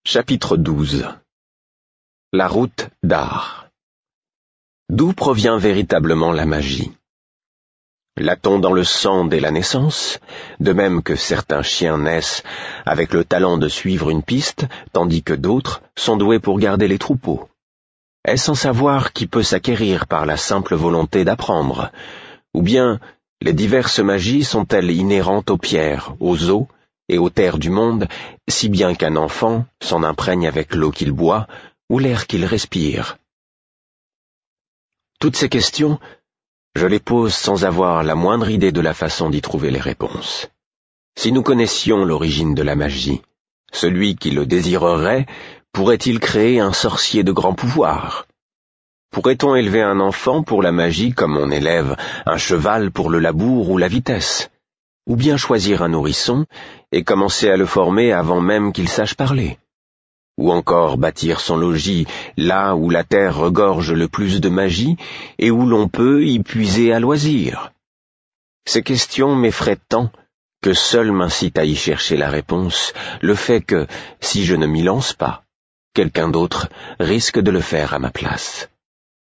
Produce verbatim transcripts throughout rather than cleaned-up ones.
Chapitre douze. La route d'Ar. D'où provient véritablement la magie? L'a-t-on dans le sang dès la naissance, de même que certains chiens naissent avec le talent de suivre une piste, tandis que d'autres sont doués pour garder les troupeaux? Est-ce un savoir qui peut s'acquérir par la simple volonté d'apprendre? Ou bien les diverses magies sont-elles inhérentes aux pierres, aux eaux et aux terres du monde, si bien qu'un enfant s'en imprègne avec l'eau qu'il boit ou l'air qu'il respire? Toutes ces questions, je les pose sans avoir la moindre idée de la façon d'y trouver les réponses. Si nous connaissions l'origine de la magie, celui qui le désirerait pourrait-il créer un sorcier de grand pouvoir? Pourrait-on élever un enfant pour la magie comme on élève un cheval pour le labour ou la vitesse? Ou bien choisir un nourrisson et commencer à le former avant même qu'il sache parler? Ou encore bâtir son logis là où la terre regorge le plus de magie et où l'on peut y puiser à loisir? Ces questions m'effraient tant que seul m'incite à y chercher la réponse le fait que, si je ne m'y lance pas, quelqu'un d'autre risque de le faire à ma place.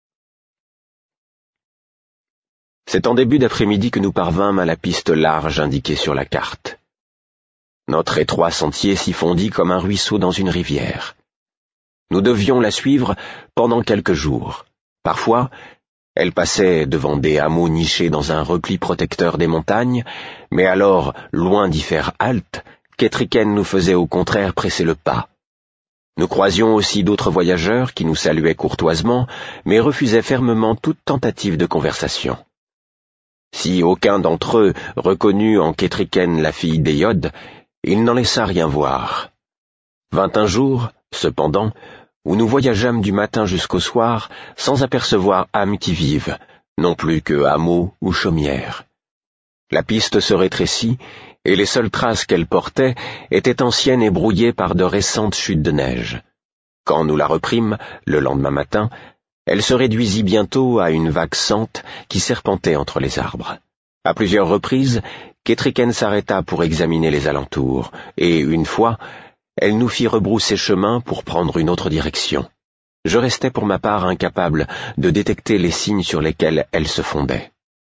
C'est en début d'après-midi que nous parvînmes à la piste large indiquée sur la carte. Notre étroit sentier s'y fondit comme un ruisseau dans une rivière. Nous devions la suivre pendant quelques jours. Parfois, elle passait devant des hameaux nichés dans un repli protecteur des montagnes, mais alors, loin d'y faire halte, Kettricken nous faisait au contraire presser le pas. Nous croisions aussi d'autres voyageurs qui nous saluaient courtoisement, mais refusaient fermement toute tentative de conversation. Si aucun d'entre eux reconnut en Kettricken la fille d'Éyod, il n'en laissa rien voir. Vint un jour, cependant, où nous voyageâmes du matin jusqu'au soir sans apercevoir âme qui vive, non plus que hameau ou chaumière. La piste se rétrécit, et les seules traces qu'elle portait étaient anciennes et brouillées par de récentes chutes de neige. Quand nous la reprîmes, le lendemain matin, elle se réduisit bientôt à une vague sente qui serpentait entre les arbres. À plusieurs reprises, Kettricken s'arrêta pour examiner les alentours, et une fois, elle nous fit rebrousser chemin pour prendre une autre direction. Je restais pour ma part incapable de détecter les signes sur lesquels elle se fondait.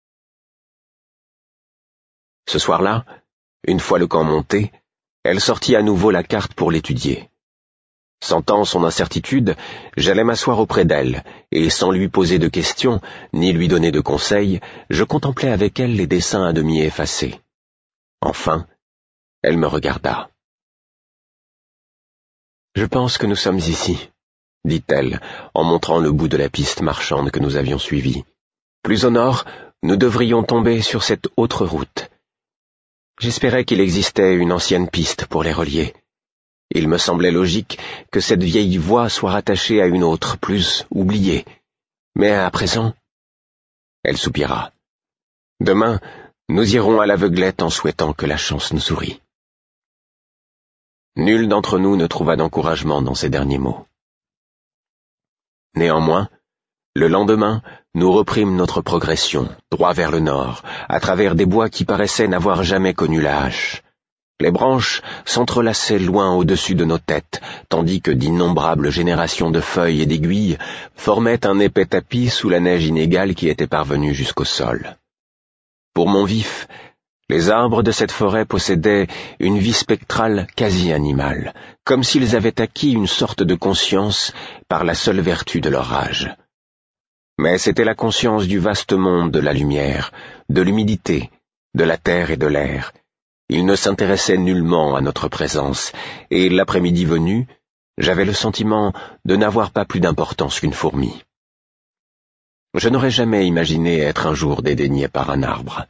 Ce soir-là, une fois le camp monté, elle sortit à nouveau la carte pour l'étudier. Sentant son incertitude, j'allais m'asseoir auprès d'elle, et sans lui poser de questions, ni lui donner de conseils, je contemplais avec elle les dessins à demi effacés. Enfin, elle me regarda. « Je pense que nous sommes ici, » dit-elle, en montrant le bout de la piste marchande que nous avions suivie. « Plus au nord, nous devrions tomber sur cette autre route. J'espérais qu'il existait une ancienne piste pour les relier. Il me semblait logique que cette vieille voie soit rattachée à une autre, plus oubliée. Mais à présent... » Elle soupira. « Demain, nous irons à l'aveuglette en souhaitant que la chance nous sourie. » Nul d'entre nous ne trouva d'encouragement dans ces derniers mots. Néanmoins, le lendemain, nous reprîmes notre progression, droit vers le nord, à travers des bois qui paraissaient n'avoir jamais connu la hache. Les branches s'entrelaçaient loin au-dessus de nos têtes, tandis que d'innombrables générations de feuilles et d'aiguilles formaient un épais tapis sous la neige inégale qui était parvenue jusqu'au sol. Pour mon vif, les arbres de cette forêt possédaient une vie spectrale quasi animale, comme s'ils avaient acquis une sorte de conscience par la seule vertu de leur âge. Mais c'était la conscience du vaste monde de la lumière, de l'humidité, de la terre et de l'air. Ils ne s'intéressaient nullement à notre présence, et l'après-midi venu, j'avais le sentiment de n'avoir pas plus d'importance qu'une fourmi. Je n'aurais jamais imaginé être un jour dédaigné par un arbre.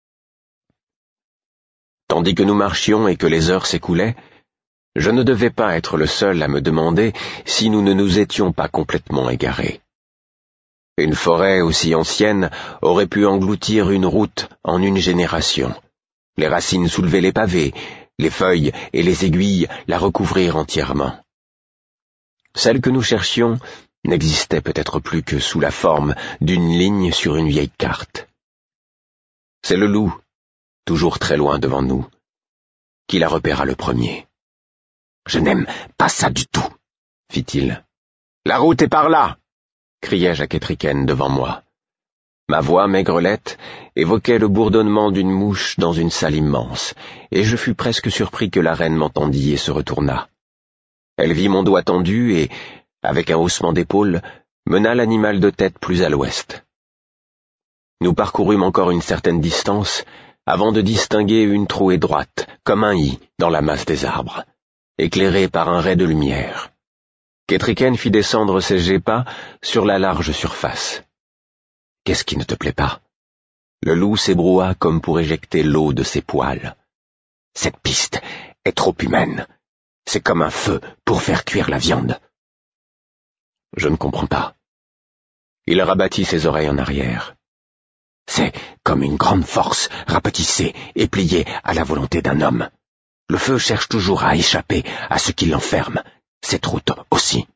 Tandis que nous marchions et que les heures s'écoulaient, je ne devais pas être le seul à me demander si nous ne nous étions pas complètement égarés. Une forêt aussi ancienne aurait pu engloutir une route en une génération. Les racines soulevaient les pavés, les feuilles et les aiguilles la recouvrirent entièrement. Celle que nous cherchions n'existait peut-être plus que sous la forme d'une ligne sur une vieille carte. C'est le loup, toujours très loin devant nous, qui la repéra le premier. Je n'aime pas ça du tout, fit-il. La route est par là, criai-je à Kettricken devant moi. Ma voix maigrelette évoquait le bourdonnement d'une mouche dans une salle immense, et je fus presque surpris que la reine m'entendît et se retourna. Elle vit mon doigt tendu et, avec un haussement d'épaules, mena l'animal de tête plus à l'ouest. Nous parcourûmes encore une certaine distance avant de distinguer une trouée droite, comme un i dans la masse des arbres, éclairée par un ray de lumière. Kettricken fit descendre ses gepas sur la large surface. « Qu'est-ce qui ne te plaît pas ?» Le loup s'ébroua comme pour éjecter l'eau de ses poils. « Cette piste est trop humaine. C'est comme un feu pour faire cuire la viande. » Je ne comprends pas. Il rabattit ses oreilles en arrière. C'est comme une grande force rapetissée et pliée à la volonté d'un homme. Le feu cherche toujours à échapper à ce qui l'enferme. Cette route aussi.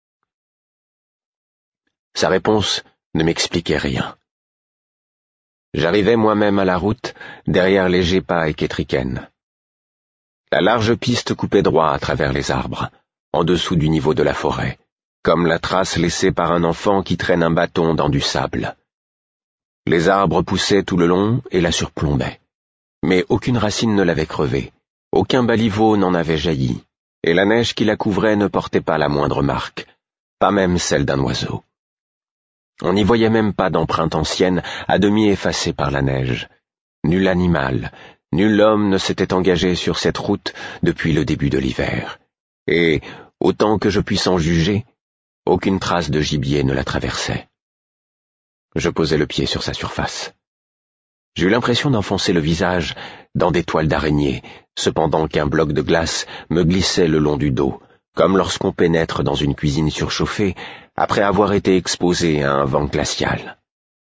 Sa réponse ne m'expliquait rien. J'arrivais moi-même à la route, derrière les gepas et Kettricken. La large piste coupait droit à travers les arbres, en dessous du niveau de la forêt, comme la trace laissée par un enfant qui traîne un bâton dans du sable. Les arbres poussaient tout le long et la surplombaient, mais aucune racine ne l'avait crevée, aucun baliveau n'en avait jailli, et la neige qui la couvrait ne portait pas la moindre marque, pas même celle d'un oiseau. On n'y voyait même pas d'empreinte ancienne à demi effacée par la neige. Nul animal, nul homme ne s'était engagé sur cette route depuis le début de l'hiver, et, autant que je puisse en juger, aucune trace de gibier ne la traversait. Je posai le pied sur sa surface. J'eus l'impression d'enfoncer le visage dans des toiles d'araignée, cependant qu'un bloc de glace me glissait le long du dos, comme lorsqu'on pénètre dans une cuisine surchauffée après avoir été exposé à un vent glacial.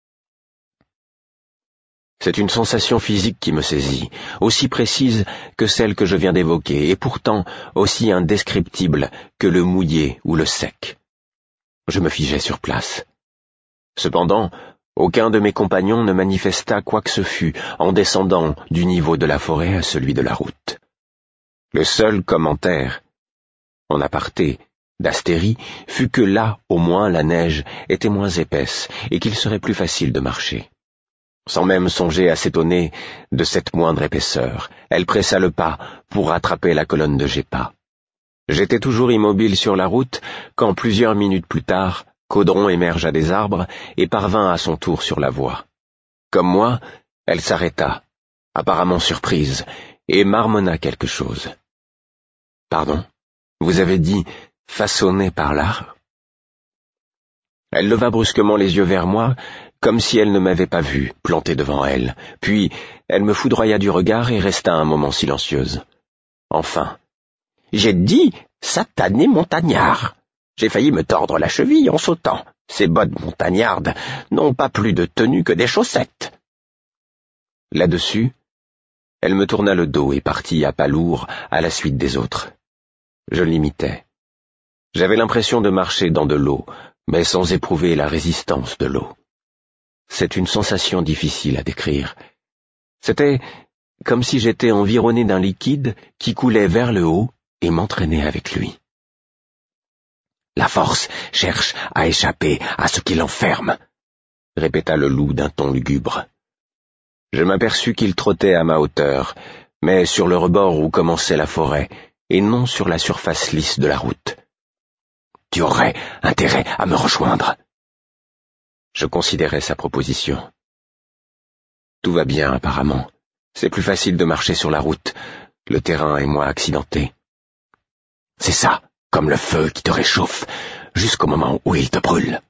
C'est une sensation physique qui me saisit, aussi précise que celle que je viens d'évoquer, et pourtant aussi indescriptible que le mouillé ou le sec. Je me figeai sur place. Cependant, aucun de mes compagnons ne manifesta quoi que ce fût en descendant du niveau de la forêt à celui de la route. Le seul commentaire, en aparté, d'Astérie, fut que là, au moins, la neige était moins épaisse et qu'il serait plus facile de marcher. Sans même songer à s'étonner de cette moindre épaisseur, elle pressa le pas pour rattraper la colonne de gepas. J'étais toujours immobile sur la route quand, plusieurs minutes plus tard, Caudron émergea des arbres et parvint à son tour sur la voie. Comme moi, elle s'arrêta, apparemment surprise, et marmonna quelque chose. « Pardon, vous avez dit « façonné par l'art » Elle leva brusquement les yeux vers moi, comme si elle ne m'avait pas vu, planté devant elle, puis elle me foudroya du regard et resta un moment silencieuse. Enfin, « J'ai dit « satané montagnard ». J'ai failli me tordre la cheville en sautant. Ces bottes montagnardes n'ont pas plus de tenue que des chaussettes. » Là-dessus, elle me tourna le dos et partit à pas lourds à la suite des autres. Je l'imitais. J'avais l'impression de marcher dans de l'eau, mais sans éprouver la résistance de l'eau. C'est une sensation difficile à décrire. C'était comme si j'étais environné d'un liquide qui coulait vers le haut et m'entraînait avec lui. « La force cherche à échapper à ce qui l'enferme », répéta le loup d'un ton lugubre. Je m'aperçus qu'il trottait à ma hauteur, mais sur le rebord où commençait la forêt, et non sur la surface lisse de la route. « Tu aurais intérêt à me rejoindre. » Je considérais sa proposition. Tout va bien, apparemment. C'est plus facile de marcher sur la route. Le terrain est moins accidenté. C'est ça, comme le feu qui te réchauffe, jusqu'au moment où il te brûle.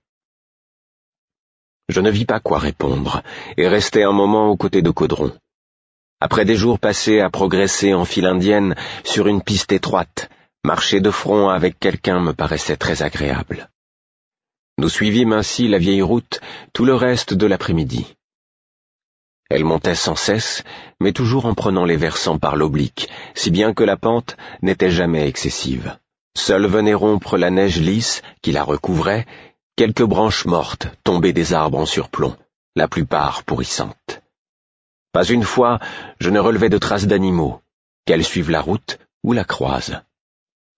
Je ne vis pas quoi répondre, et restai un moment aux côtés de Caudron. Après des jours passés à progresser en file indienne sur une piste étroite, marcher de front avec quelqu'un me paraissait très agréable. Nous suivîmes ainsi la vieille route tout le reste de l'après-midi. Elle montait sans cesse, mais toujours en prenant les versants par l'oblique, si bien que la pente n'était jamais excessive. Seules venaient rompre la neige lisse qui la recouvrait, quelques branches mortes tombées des arbres en surplomb, la plupart pourrissantes. Pas une fois je ne relevai de traces d'animaux, qu'elles suivent la route ou la croisent.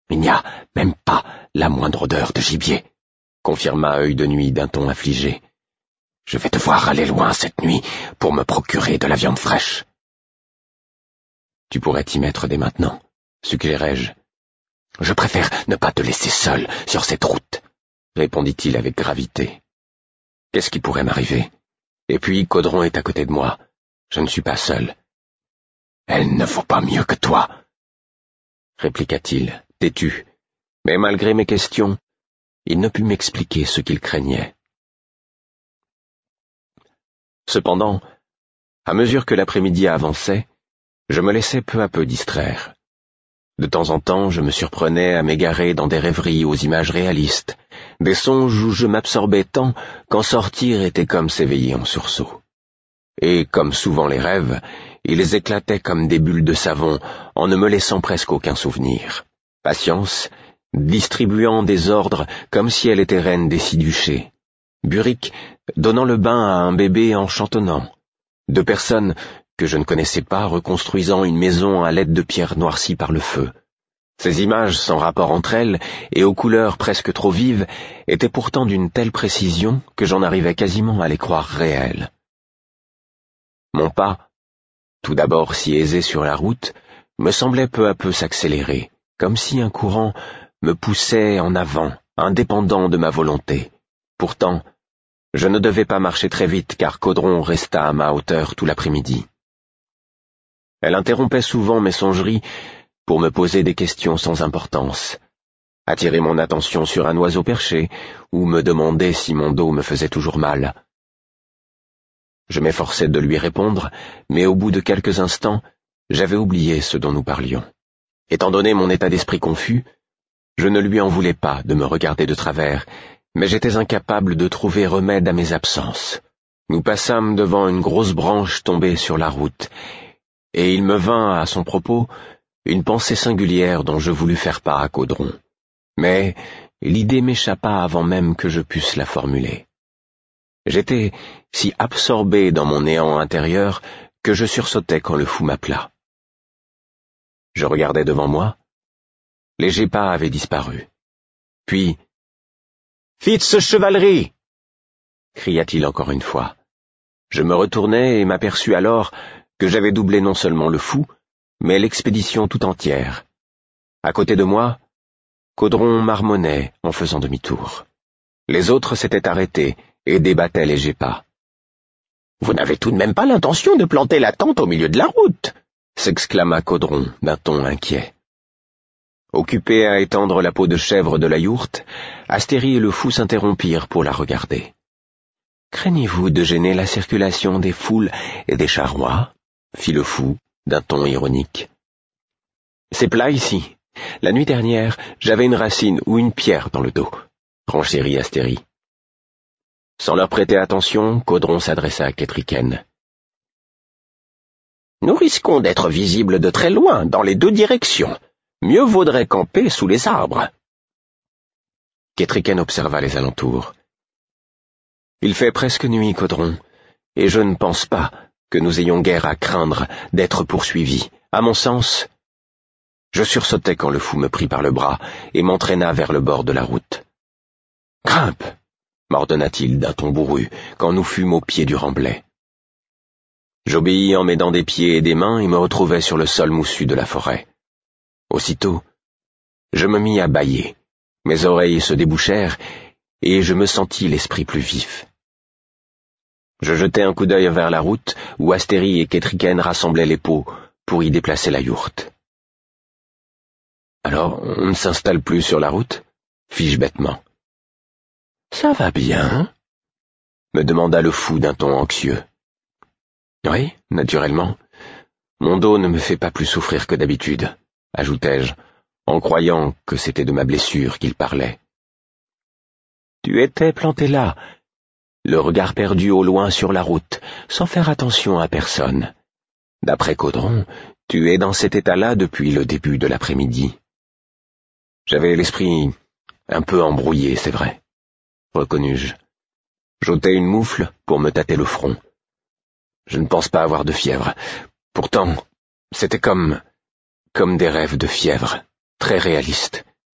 Il n'y a même pas la moindre odeur de gibier, confirma Œil de Nuit d'un ton affligé. Je vais devoir aller loin cette nuit pour me procurer de la viande fraîche. Tu pourrais t'y mettre dès maintenant, suggérai-je. Je préfère ne pas te laisser seul sur cette route, répondit-il avec gravité. Qu'est-ce qui pourrait m'arriver? Et puis Caudron est à côté de moi. Je ne suis pas seul. Elle ne vaut pas mieux que toi, répliqua-t-il, têtu. Mais malgré mes questions, il ne put m'expliquer ce qu'il craignait. Cependant, à mesure que l'après-midi avançait, je me laissais peu à peu distraire. De temps en temps, je me surprenais à m'égarer dans des rêveries aux images réalistes, des songes où je m'absorbais tant qu'en sortir était comme s'éveiller en sursaut. Et, comme souvent les rêves, ils éclataient comme des bulles de savon en ne me laissant presque aucun souvenir. Patience, distribuant des ordres comme si elle était reine des six duchés. Buric, donnant le bain à un bébé en chantonnant. Deux personnes que je ne connaissais pas reconstruisant une maison à l'aide de pierres noircies par le feu. Ces images sans rapport entre elles et aux couleurs presque trop vives étaient pourtant d'une telle précision que j'en arrivais quasiment à les croire réelles. Mon pas, tout d'abord si aisé sur la route, me semblait peu à peu s'accélérer, comme si un courant me poussait en avant, indépendant de ma volonté. Pourtant, je ne devais pas marcher très vite car Caudron resta à ma hauteur tout l'après-midi. Elle interrompait souvent mes songeries pour me poser des questions sans importance, attirer mon attention sur un oiseau perché ou me demander si mon dos me faisait toujours mal. Je m'efforçais de lui répondre, mais au bout de quelques instants, j'avais oublié ce dont nous parlions. Étant donné mon état d'esprit confus, je ne lui en voulais pas de me regarder de travers, mais j'étais incapable de trouver remède à mes absences. Nous passâmes devant une grosse branche tombée sur la route, et il me vint à son propos une pensée singulière dont je voulus faire part à Caudron. Mais l'idée m'échappa avant même que je pusse la formuler. J'étais si absorbé dans mon néant intérieur que je sursautais quand le fou m'appela. Je regardais devant moi. Les Gépas avaient disparu. Puis, « Fitz chevalerie !» cria-t-il encore une fois. Je me retournai et m'aperçus alors que j'avais doublé non seulement le fou, mais l'expédition tout entière. À côté de moi, Caudron marmonnait en faisant demi-tour. Les autres s'étaient arrêtés et débattaient les Gépas. « Vous n'avez tout de même pas l'intention de planter la tente au milieu de la route !» s'exclama Caudron d'un ton inquiet. Occupés à étendre la peau de chèvre de la yourte, Astérie et le fou s'interrompirent pour la regarder. « Craignez-vous de gêner la circulation des foules et des charrois ?» fit le fou, d'un ton ironique. « C'est plat ici. La nuit dernière, j'avais une racine ou une pierre dans le dos, » renchérit Astérie. Sans leur prêter attention, Caudron s'adressa à Kétriken. « Nous risquons d'être visibles de très loin, dans les deux directions. Mieux vaudrait camper sous les arbres. » Kétriken observa les alentours. « Il fait presque nuit, Caudron, et je ne pense pas que nous ayons guère à craindre d'être poursuivis. À mon sens... » Je sursautai quand le fou me prit par le bras et m'entraîna vers le bord de la route. « Grimpe !» m'ordonna-t-il d'un ton bourru, quand nous fûmes au pied du remblai. J'obéis en m'aidant des pieds et des mains et me retrouvai sur le sol moussu de la forêt. Aussitôt, je me mis à bâiller, mes oreilles se débouchèrent, et je me sentis l'esprit plus vif. Je jetai un coup d'œil vers la route, où Astérie et Kétriken rassemblaient les pots pour y déplacer la yourte. « Alors, on ne s'installe plus sur la route ?» fis-je bêtement. « Ça va bien ?» me demanda le fou d'un ton anxieux. « Oui, naturellement. Mon dos ne me fait pas plus souffrir que d'habitude, » ajoutai-je, en croyant que c'était de ma blessure qu'il parlait. « Tu étais planté là, le regard perdu au loin sur la route, sans faire attention à personne. D'après Caudron, tu es dans cet état-là depuis le début de l'après-midi. » J'avais l'esprit un peu embrouillé, c'est vrai, reconnus-je. J'ôtai une moufle pour me tâter le front. Je ne pense pas avoir de fièvre. Pourtant, c'était comme... comme des rêves de fièvre, très réalistes,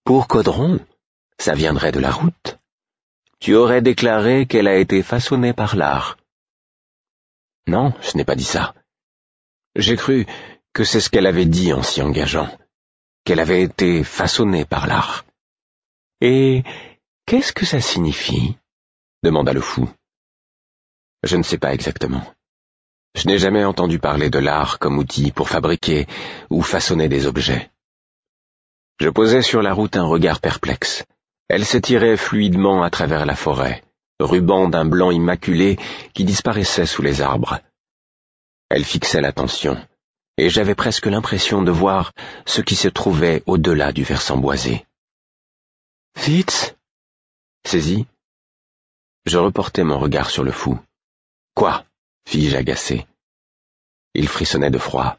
Pour Caudron, ça viendrait de la route. Tu aurais déclaré qu'elle a été façonnée par l'art. Non, je n'ai pas dit ça. J'ai cru que c'est ce qu'elle avait dit en s'y engageant, qu'elle avait été façonnée par l'art. Et qu'est-ce que ça signifie? Demanda le fou. Je ne sais pas exactement. Je n'ai jamais entendu parler de l'art comme outil pour fabriquer ou façonner des objets. Je posais sur la route un regard perplexe. Elle s'étirait fluidement à travers la forêt, ruban d'un blanc immaculé qui disparaissait sous les arbres. Elle fixait l'attention, et j'avais presque l'impression de voir ce qui se trouvait au-delà du versant boisé. « Fitz !» Saisi, je reportai mon regard sur le fou. « Quoi ?» fis-je agacé. Il frissonnait de froid.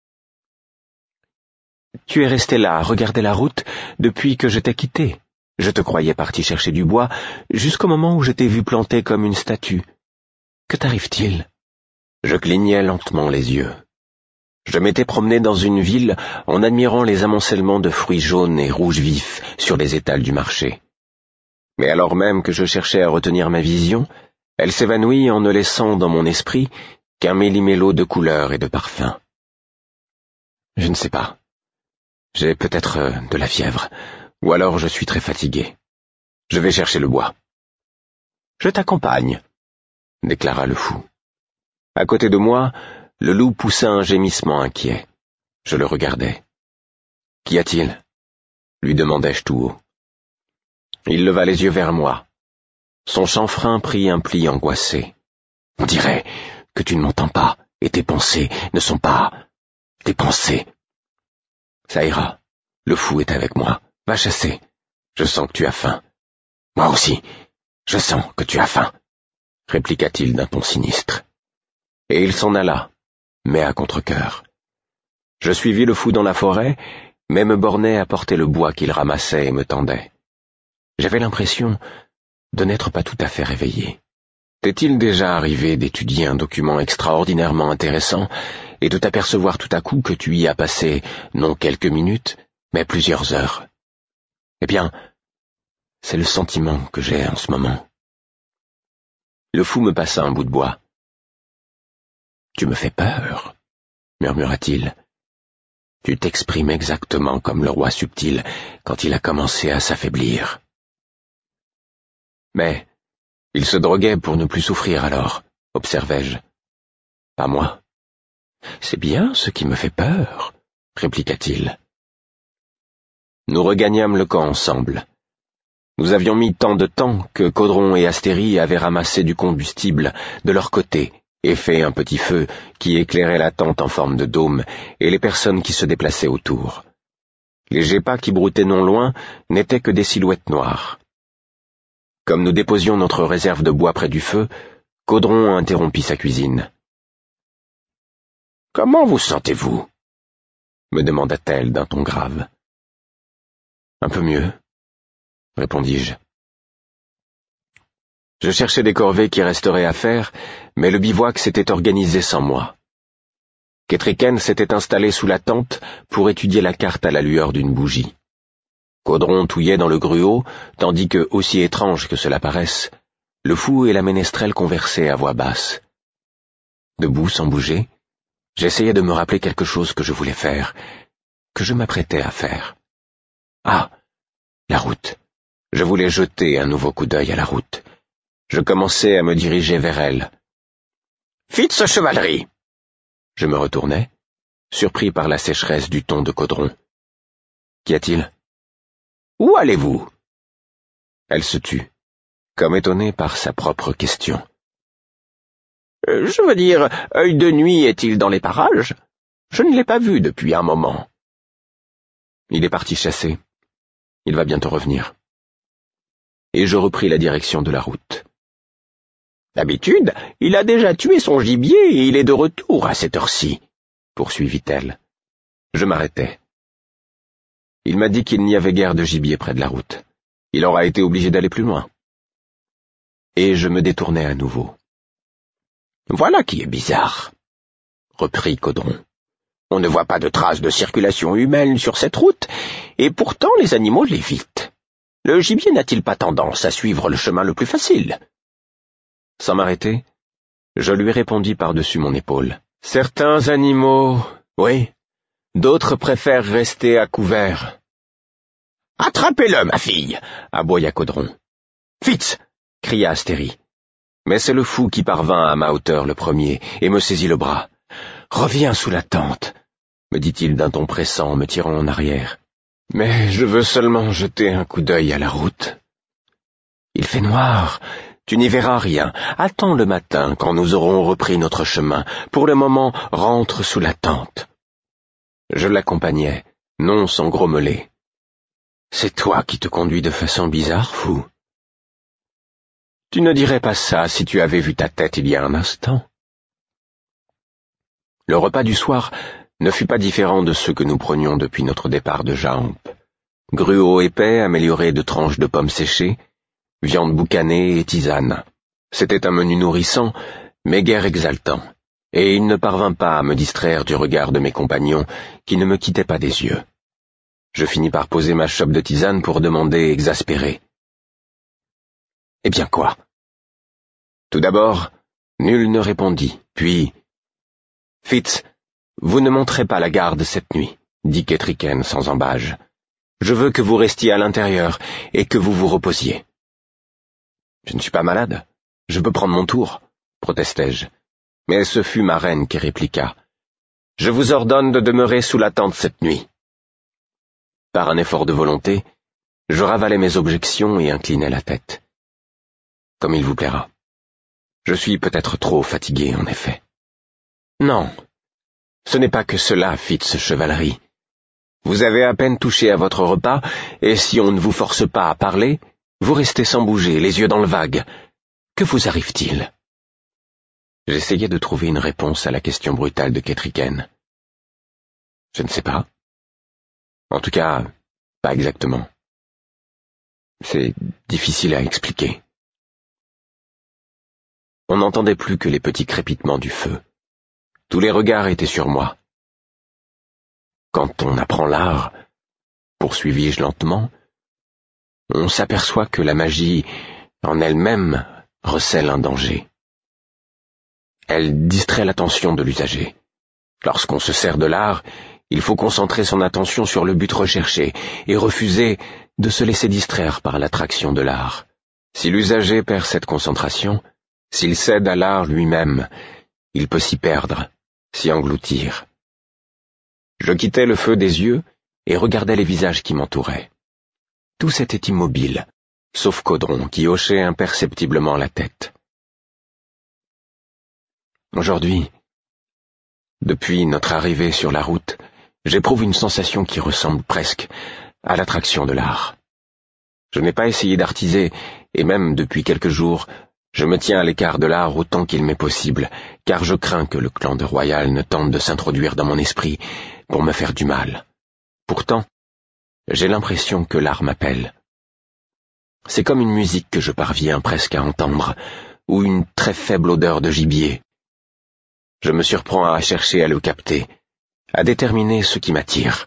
« Tu es resté là à regarder la route depuis que je t'ai quitté. Je te croyais parti chercher du bois jusqu'au moment où je t'ai vu planté comme une statue. Que t'arrive-t-il » Je clignais lentement les yeux. Je m'étais promené dans une ville en admirant les amoncellements de fruits jaunes et rouges vifs sur les étals du marché. Mais alors même que je cherchais à retenir ma vision, elle s'évanouit en ne laissant dans mon esprit qu'un méli-mélo de couleurs et de parfums. Je ne sais pas. J'ai peut-être euh, de la fièvre, ou alors je suis très fatigué. Je vais chercher le bois. « Je t'accompagne, » déclara le fou. À côté de moi, le loup poussa un gémissement inquiet. Je le regardais. « Qu'y a-t-il » lui demandai-je tout haut. Il leva les yeux vers moi. Son chanfrein prit un pli angoissé. « On dirait que tu ne m'entends pas, et tes pensées ne sont pas tes pensées. »« Ça ira, le fou est avec moi. Va chasser. Je sens que tu as faim. »« Moi aussi, je sens que tu as faim, » répliqua-t-il d'un ton sinistre. Et il s'en alla, mais à contre-cœur. Je suivis le fou dans la forêt, mais me bornai à porter le bois qu'il ramassait et me tendait. J'avais l'impression de n'être pas tout à fait réveillé. T'est-il déjà arrivé d'étudier un document extraordinairement intéressant et de t'apercevoir tout à coup que tu y as passé non quelques minutes, mais plusieurs heures? Eh bien, c'est le sentiment que j'ai en ce moment. Le fou me passa un bout de bois. « Tu me fais peur, » murmura-t-il. « Tu t'exprimes exactement comme le roi subtil quand il a commencé à s'affaiblir. » Mais il se droguait pour ne plus souffrir alors, observai-je. « Pas moi. »« C'est bien ce qui me fait peur, » répliqua-t-il. Nous regagnâmes le camp ensemble. Nous avions mis tant de temps que Caudron et Astérie avaient ramassé du combustible de leur côté et fait un petit feu qui éclairait la tente en forme de dôme et les personnes qui se déplaçaient autour. Les gepas qui broutaient non loin n'étaient que des silhouettes noires. Comme nous déposions notre réserve de bois près du feu, Caudron interrompit sa cuisine. « Comment vous sentez-vous » me demanda-t-elle d'un ton grave. « Un peu mieux, » répondis-je. Je cherchais des corvées qui resteraient à faire, mais le bivouac s'était organisé sans moi. Ketriken s'était installé sous la tente pour étudier la carte à la lueur d'une bougie. Caudron touillait dans le gruau, tandis que, aussi étrange que cela paraisse, le fou et la ménestrelle conversaient à voix basse. Debout, sans bouger, j'essayais de me rappeler quelque chose que je voulais faire, que je m'apprêtais à faire. Ah, la route. Je voulais jeter un nouveau coup d'œil à la route. Je commençais à me diriger vers elle. « Fitz chevalerie !» Je me retournai, surpris par la sécheresse du ton de Caudron. « Qu'y a-t-il ?»« Où allez-vous » Elle se tut, comme étonnée par sa propre question. Euh, « Je veux dire, œil de nuit est-il dans les parages? Je ne l'ai pas vu depuis un moment. » « Il est parti chasser. Il va bientôt revenir. » Et je repris la direction de la route. « D'habitude, il a déjà tué son gibier et il est de retour à cette heure-ci, » poursuivit-elle. Je m'arrêtai. Il m'a dit qu'il n'y avait guère de gibier près de la route. Il aura été obligé d'aller plus loin. Et je me détournai à nouveau. « Voilà qui est bizarre, » reprit Caudron. On ne voit pas de traces de circulation humaine sur cette route, et pourtant les animaux l'évitent. Le gibier n'a-t-il pas tendance à suivre le chemin le plus facile? Sans m'arrêter, je lui répondis par-dessus mon épaule. Certains animaux, oui, d'autres préfèrent rester à couvert. Attrapez-le, ma fille, aboya Caudron. Fitz, cria Astérie. Mais c'est le fou qui parvint à ma hauteur le premier et me saisit le bras. Reviens sous la tente, me dit-il d'un ton pressant en me tirant en arrière. Mais je veux seulement jeter un coup d'œil à la route. Il fait noir, tu n'y verras rien. Attends le matin quand nous aurons repris notre chemin. Pour le moment, rentre sous la tente. Je l'accompagnais, non sans grommeler. C'est toi qui te conduis de façon bizarre, fou. Tu ne dirais pas ça si tu avais vu ta tête il y a un instant. Le repas du soir ne fut pas différent de ceux que nous prenions depuis notre départ de Jaamp. Gruau épais amélioré de tranches de pommes séchées, viande boucanée et tisane. C'était un menu nourrissant, mais guère exaltant, et il ne parvint pas à me distraire du regard de mes compagnons qui ne me quittaient pas des yeux. Je finis par poser ma chope de tisane pour demander exaspéré. « Eh bien quoi ?» Tout d'abord, nul ne répondit, puis « Fitz, vous ne monterez pas la garde cette nuit, dit Ketriken sans embâge. Je veux que vous restiez à l'intérieur et que vous vous reposiez. » Je ne suis pas malade, je peux prendre mon tour, protestai-je. Mais ce fut ma reine qui répliqua. « Je vous ordonne de demeurer sous la tente cette nuit. » Par un effort de volonté, je ravalai mes objections et inclinai la tête. Comme il vous plaira. Je suis peut-être trop fatigué, en effet. Non, ce n'est pas que cela, Fitz Chevalerie. Vous avez à peine touché à votre repas, et si on ne vous force pas à parler, vous restez sans bouger, les yeux dans le vague. Que vous arrive-t-il? J'essayais de trouver une réponse à la question brutale de Ketriken. Je ne sais pas. En tout cas, pas exactement. C'est difficile à expliquer. On n'entendait plus que les petits crépitements du feu. Tous les regards étaient sur moi. Quand on apprend l'art, poursuivis-je lentement, on s'aperçoit que la magie, en elle-même, recèle un danger. Elle distrait l'attention de l'usager. Lorsqu'on se sert de l'art, il faut concentrer son attention sur le but recherché et refuser de se laisser distraire par l'attraction de l'art. Si l'usager perd cette concentration, s'il cède à l'art lui-même, il peut s'y perdre, s'y engloutir. Je quittais le feu des yeux et regardais les visages qui m'entouraient. Tous étaient immobiles, sauf Caudron qui hochait imperceptiblement la tête. Aujourd'hui, depuis notre arrivée sur la route, j'éprouve une sensation qui ressemble presque à l'attraction de l'art. Je n'ai pas essayé d'artiser, et même depuis quelques jours, je me tiens à l'écart de l'art autant qu'il m'est possible, car je crains que le clan de Royal ne tente de s'introduire dans mon esprit pour me faire du mal. Pourtant, j'ai l'impression que l'art m'appelle. C'est comme une musique que je parviens presque à entendre, ou une très faible odeur de gibier. Je me surprends à chercher à le capter, à déterminer ce qui m'attire.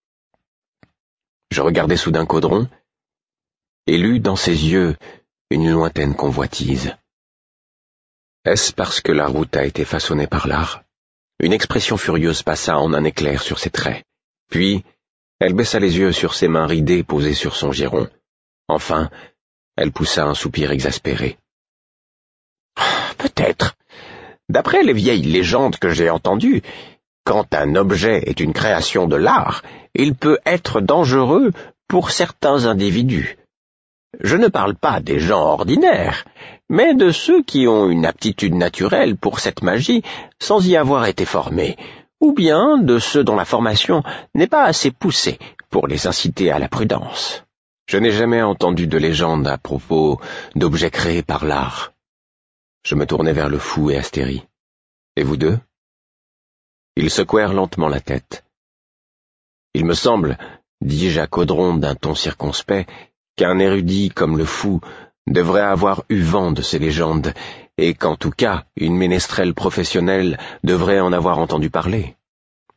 Je regardai soudain Caudron, et lus dans ses yeux une lointaine convoitise. Est-ce parce que la route a été façonnée par l'art? Une expression furieuse passa en un éclair sur ses traits. Puis, elle baissa les yeux sur ses mains ridées posées sur son giron. Enfin, elle poussa un soupir exaspéré. « Peut-être. D'après les vieilles légendes que j'ai entendues, quand un objet est une création de l'art, il peut être dangereux pour certains individus. Je ne parle pas des gens ordinaires, mais de ceux qui ont une aptitude naturelle pour cette magie sans y avoir été formés, ou bien de ceux dont la formation n'est pas assez poussée pour les inciter à la prudence. Je n'ai jamais entendu de légende à propos d'objets créés par l'art. » Je me tournai vers le fou et Astérie. « Et vous deux ?» Ils secouèrent lentement la tête. « Il me semble, dis-je à Caudron d'un ton circonspect, qu'un érudit comme le fou devrait avoir eu vent de ces légendes, et qu'en tout cas une ménestrelle professionnelle devrait en avoir entendu parler. »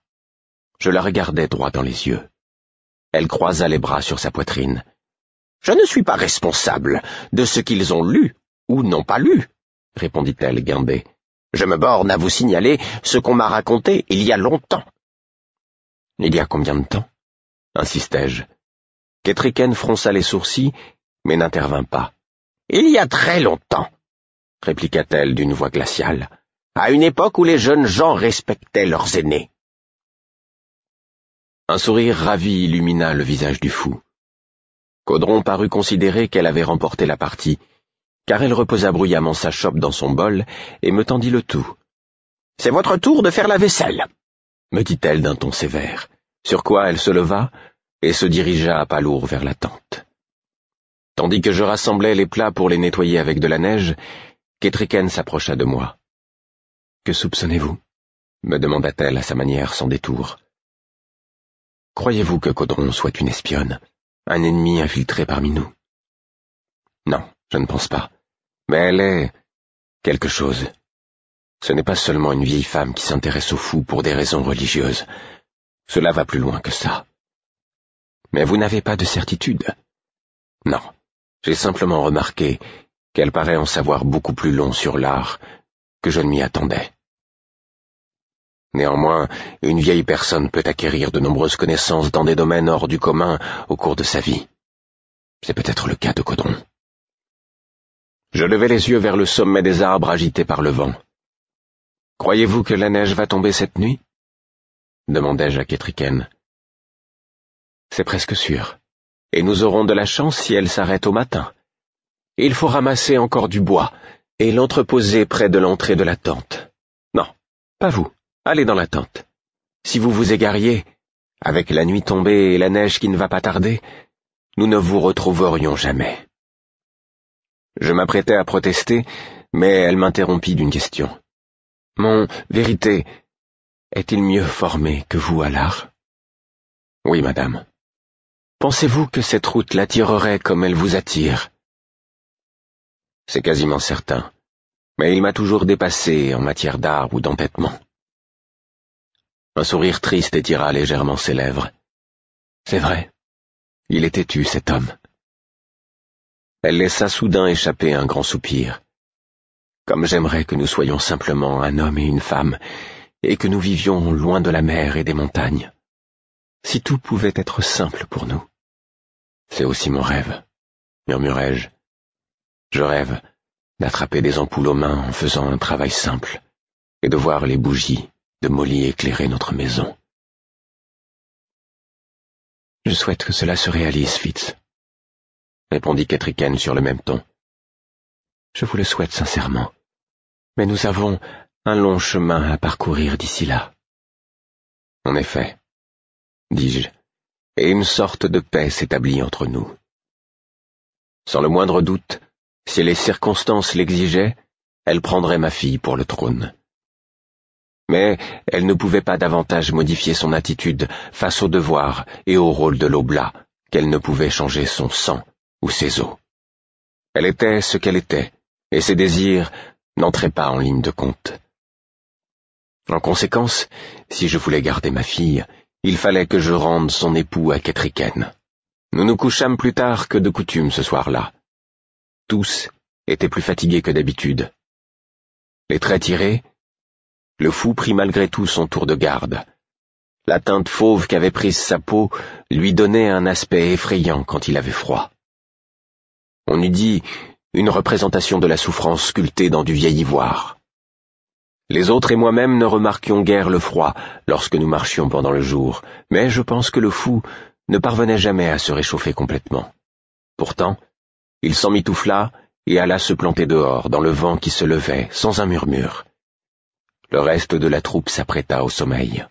Je la regardai droit dans les yeux. Elle croisa les bras sur sa poitrine. « Je ne suis pas responsable de ce qu'ils ont lu ou n'ont pas lu, » répondit-elle guindée. « Je me borne à vous signaler ce qu'on m'a raconté il y a longtemps. » « Il y a combien de temps ?» insistai-je. Ketriken fronça les sourcils, mais n'intervint pas. « Il y a très longtemps, » répliqua-t-elle d'une voix glaciale, « à une époque où les jeunes gens respectaient leurs aînés. » Un sourire ravi illumina le visage du fou. Caudron parut considérer qu'elle avait remporté la partie, car elle reposa bruyamment sa chope dans son bol et me tendit le tout. « C'est votre tour de faire la vaisselle, » me dit-elle d'un ton sévère, sur quoi elle se leva et se dirigea à pas lourds vers la tente. Tandis que je rassemblais les plats pour les nettoyer avec de la neige, Ketriken s'approcha de moi. « Que soupçonnez-vous » me demanda-t-elle à sa manière sans détour. « Croyez-vous que Caudron soit une espionne, un ennemi infiltré parmi nous ?»« Non, je ne pense pas. Mais elle est quelque chose. Ce n'est pas seulement une vieille femme qui s'intéresse aux fous pour des raisons religieuses. Cela va plus loin que ça. Mais vous n'avez pas de certitude ? Non, j'ai simplement remarqué qu'elle paraît en savoir beaucoup plus long sur l'art que je ne m'y attendais. Néanmoins, une vieille personne peut acquérir de nombreuses connaissances dans des domaines hors du commun au cours de sa vie. C'est peut-être le cas de Caudron. Je levai les yeux vers le sommet des arbres agités par le vent. « Croyez-vous que la neige va tomber cette nuit ?» demandai-je à Ketriken. « C'est presque sûr, et nous aurons de la chance si elle s'arrête au matin. Il faut ramasser encore du bois et l'entreposer près de l'entrée de la tente. Non, pas vous, allez dans la tente. Si vous vous égariez, avec la nuit tombée et la neige qui ne va pas tarder, nous ne vous retrouverions jamais. » Je m'apprêtais à protester, mais elle m'interrompit d'une question. « Mon vérité est-il mieux formé que vous à l'art ?»« Oui, madame. Pensez-vous que cette route l'attirerait comme elle vous attire ?»« C'est quasiment certain, mais il m'a toujours dépassé en matière d'art ou d'entêtement. » Un sourire triste étira légèrement ses lèvres. « C'est vrai, il est têtu, cet homme. » Elle laissa soudain échapper un grand soupir. « Comme j'aimerais que nous soyons simplement un homme et une femme, et que nous vivions loin de la mer et des montagnes. Si tout pouvait être simple pour nous. C'est aussi mon rêve, murmurai-je. Je rêve d'attraper des ampoules aux mains en faisant un travail simple, et de voir les bougies de Molly éclairer notre maison. Je souhaite que cela se réalise, Fitz, répondit Ketriken sur le même ton. Je vous le souhaite sincèrement, mais nous avons un long chemin à parcourir d'ici là. En effet, dis-je, et une sorte de paix s'établit entre nous. Sans le moindre doute, si les circonstances l'exigeaient, elle prendrait ma fille pour le trône. Mais elle ne pouvait pas davantage modifier son attitude face au devoir et au rôle de l'oblat qu'elle ne pouvait changer son sang ou ses os. Elle était ce qu'elle était, et ses désirs n'entraient pas en ligne de compte. En conséquence, si je voulais garder ma fille, il fallait que je rende son époux à Ketriken. Nous nous couchâmes plus tard que de coutume ce soir-là. Tous étaient plus fatigués que d'habitude. Les traits tirés, le fou prit malgré tout son tour de garde. La teinte fauve qu'avait prise sa peau lui donnait un aspect effrayant quand il avait froid. On eût dit une représentation de la souffrance sculptée dans du vieil ivoire. Les autres et moi-même ne remarquions guère le froid lorsque nous marchions pendant le jour, mais je pense que le fou ne parvenait jamais à se réchauffer complètement. Pourtant, il s'emmitoufla et alla se planter dehors, dans le vent qui se levait, sans un murmure. Le reste de la troupe s'apprêta au sommeil.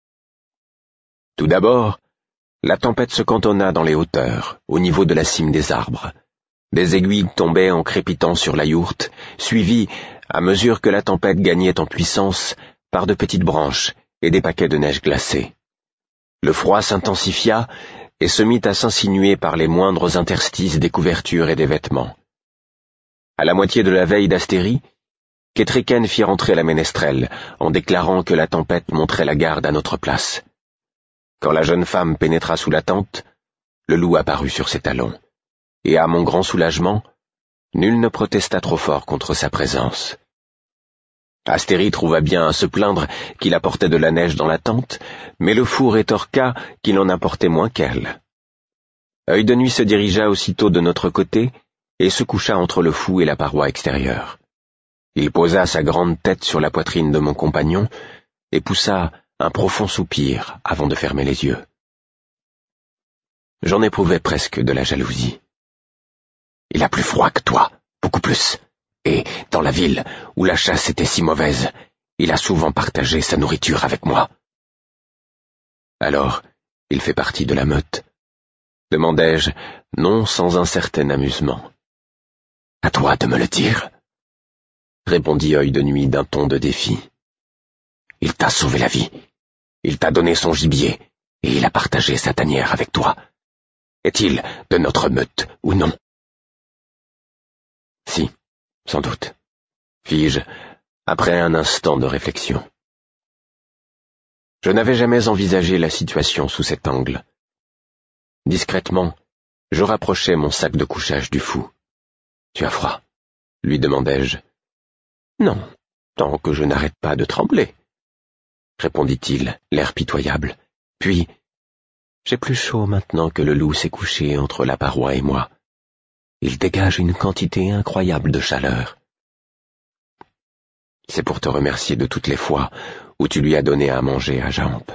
Tout d'abord, la tempête se cantonna dans les hauteurs, au niveau de la cime des arbres. Des aiguilles tombaient en crépitant sur la yourte, suivies, à mesure que la tempête gagnait en puissance, par de petites branches et des paquets de neige glacée. Le froid s'intensifia et se mit à s'insinuer par les moindres interstices des couvertures et des vêtements. À la moitié de la veille d'Astérie, Ketriken fit rentrer la ménestrelle, en déclarant que la tempête montrait la garde à notre place. Quand la jeune femme pénétra sous la tente, le loup apparut sur ses talons, et à mon grand soulagement, nul ne protesta trop fort contre sa présence. Astérie trouva bien à se plaindre qu'il apportait de la neige dans la tente, mais le fou rétorqua qu'il en apportait moins qu'elle. Œil de Nuit se dirigea aussitôt de notre côté et se coucha entre le fou et la paroi extérieure. Il posa sa grande tête sur la poitrine de mon compagnon et poussa un profond soupir avant de fermer les yeux. J'en éprouvais presque de la jalousie. « Il a plus froid que toi, beaucoup plus. Et, dans la ville, où la chasse était si mauvaise, il a souvent partagé sa nourriture avec moi. »« Alors, il fait partie de la meute ?» demandai-je, non sans un certain amusement. « À toi de me le dire, » répondit Œil de Nuit d'un ton de défi. « Il t'a sauvé la vie, il t'a donné son gibier, et il a partagé sa tanière avec toi. Est-il de notre meute ou non ?»« Si, sans doute, » fis-je, après un instant de réflexion. Je n'avais jamais envisagé la situation sous cet angle. Discrètement, je rapprochai mon sac de couchage du fou. « Tu as froid ?» lui demandai-je. « Non, tant que je n'arrête pas de trembler, » répondit-il, l'air pitoyable. Puis, « J'ai plus chaud maintenant que le loup s'est couché entre la paroi et moi. Il dégage une quantité incroyable de chaleur. » C'est pour te remercier de toutes les fois où tu lui as donné à manger à Jampe.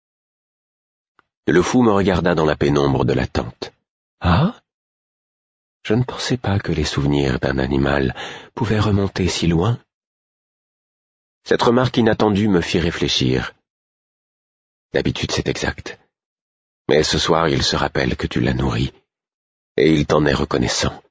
Le fou me regarda dans la pénombre de la tente. « Ah ? Je ne pensais pas que les souvenirs d'un animal pouvaient remonter si loin. » Cette remarque inattendue me fit réfléchir. D'habitude c'est exact. Mais ce soir il se rappelle que tu l'as nourri, et il t'en est reconnaissant.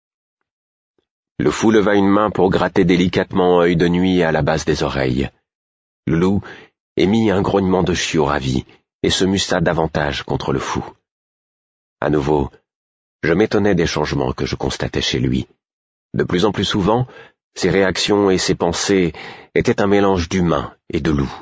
Le fou leva une main pour gratter délicatement Œil de Nuit à la base des oreilles. Le loup émit un grognement de chiot ravi et se mussa davantage contre le fou. À nouveau, je m'étonnais des changements que je constatais chez lui. De plus en plus souvent, ses réactions et ses pensées étaient un mélange d'humain et de loup.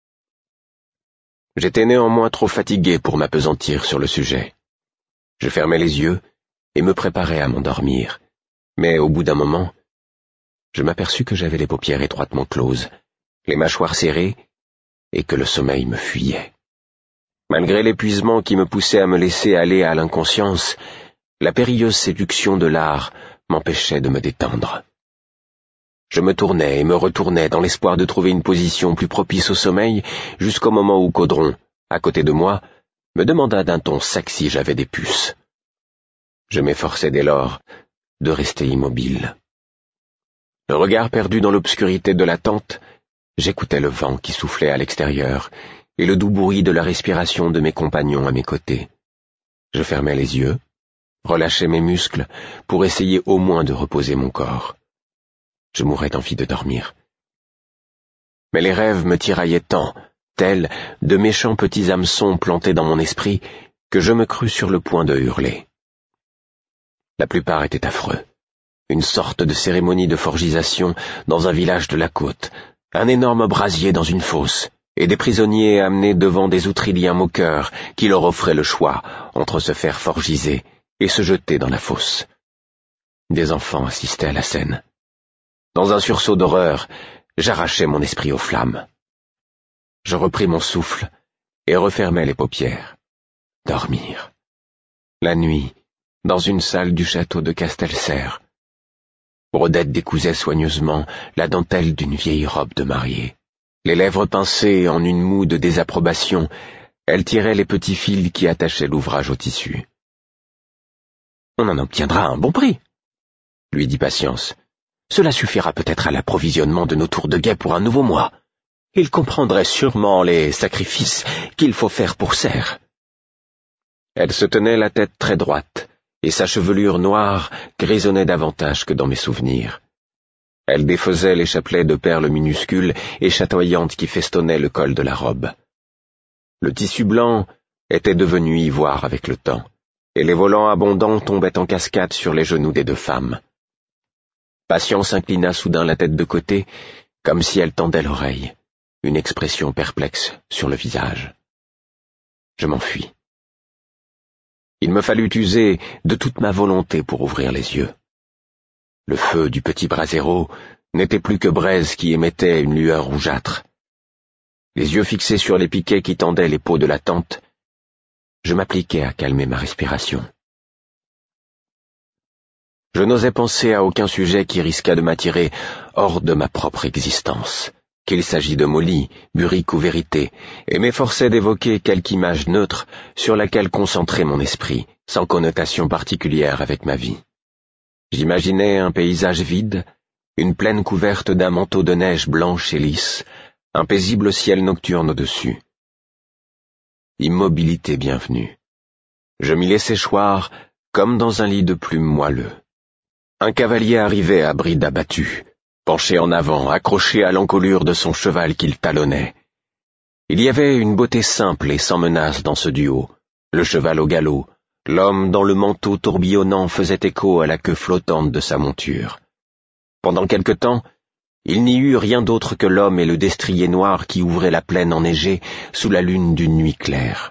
J'étais néanmoins trop fatigué pour m'appesantir sur le sujet. Je fermais les yeux et me préparais à m'endormir, mais au bout d'un moment, je m'aperçus que j'avais les paupières étroitement closes, les mâchoires serrées, et que le sommeil me fuyait. Malgré l'épuisement qui me poussait à me laisser aller à l'inconscience, la périlleuse séduction de l'art m'empêchait de me détendre. Je me tournais et me retournais dans l'espoir de trouver une position plus propice au sommeil jusqu'au moment où Caudron, à côté de moi, me demanda d'un ton sec si j'avais des puces. Je m'efforçais dès lors de rester immobile. Le regard perdu dans l'obscurité de la tente, j'écoutais le vent qui soufflait à l'extérieur et le doux bruit de la respiration de mes compagnons à mes côtés. Je fermais les yeux, relâchais mes muscles pour essayer au moins de reposer mon corps. Je mourais d'envie de dormir. Mais les rêves me tiraillaient tant, tels de méchants petits hameçons plantés dans mon esprit, que je me crus sur le point de hurler. La plupart étaient affreux. Une sorte de cérémonie de forgisation dans un village de la côte, un énorme brasier dans une fosse, et des prisonniers amenés devant des outriliens moqueurs qui leur offraient le choix entre se faire forgiser et se jeter dans la fosse. Des enfants assistaient à la scène. Dans un sursaut d'horreur, j'arrachai mon esprit aux flammes. Je repris mon souffle et refermai les paupières. Dormir. La nuit, dans une salle du château de Castelserre. Brodette décousait soigneusement la dentelle d'une vieille robe de mariée. Les lèvres pincées en une moue de désapprobation, elle tirait les petits fils qui attachaient l'ouvrage au tissu. « On en obtiendra un bon prix, » lui dit Patience. « Cela suffira peut-être à l'approvisionnement de nos tours de guet pour un nouveau mois. Il comprendrait sûrement les sacrifices qu'il faut faire pour Serre. » Elle se tenait la tête très droite, et sa chevelure noire grisonnait davantage que dans mes souvenirs. Elle défaisait les chapelets de perles minuscules et chatoyantes qui festonnaient le col de la robe. Le tissu blanc était devenu ivoire avec le temps, et les volants abondants tombaient en cascade sur les genoux des deux femmes. Patience inclina soudain la tête de côté, comme si elle tendait l'oreille, une expression perplexe sur le visage. Je m'enfuis. Il me fallut user de toute ma volonté pour ouvrir les yeux. Le feu du petit brasero n'était plus que braise qui émettait une lueur rougeâtre. Les yeux fixés sur les piquets qui tendaient les pots de la tente, je m'appliquais à calmer ma respiration. Je n'osais penser à aucun sujet qui risquât de m'attirer hors de ma propre existence, qu'il s'agît de Molly, Burick ou vérité, et m'efforçais d'évoquer quelque image neutre sur laquelle concentrer mon esprit, sans connotation particulière avec ma vie. J'imaginais un paysage vide, une plaine couverte d'un manteau de neige blanche et lisse, un paisible ciel nocturne au-dessus. Immobilité bienvenue. Je m'y laissais choir comme dans un lit de plumes moelleux. Un cavalier arrivait à bride abattue, penché en avant, accroché à l'encolure de son cheval qu'il talonnait. Il y avait une beauté simple et sans menace dans ce duo, le cheval au galop, l'homme dont le manteau tourbillonnant faisait écho à la queue flottante de sa monture. Pendant quelque temps, il n'y eut rien d'autre que l'homme et le destrier noir qui ouvraient la plaine enneigée sous la lune d'une nuit claire.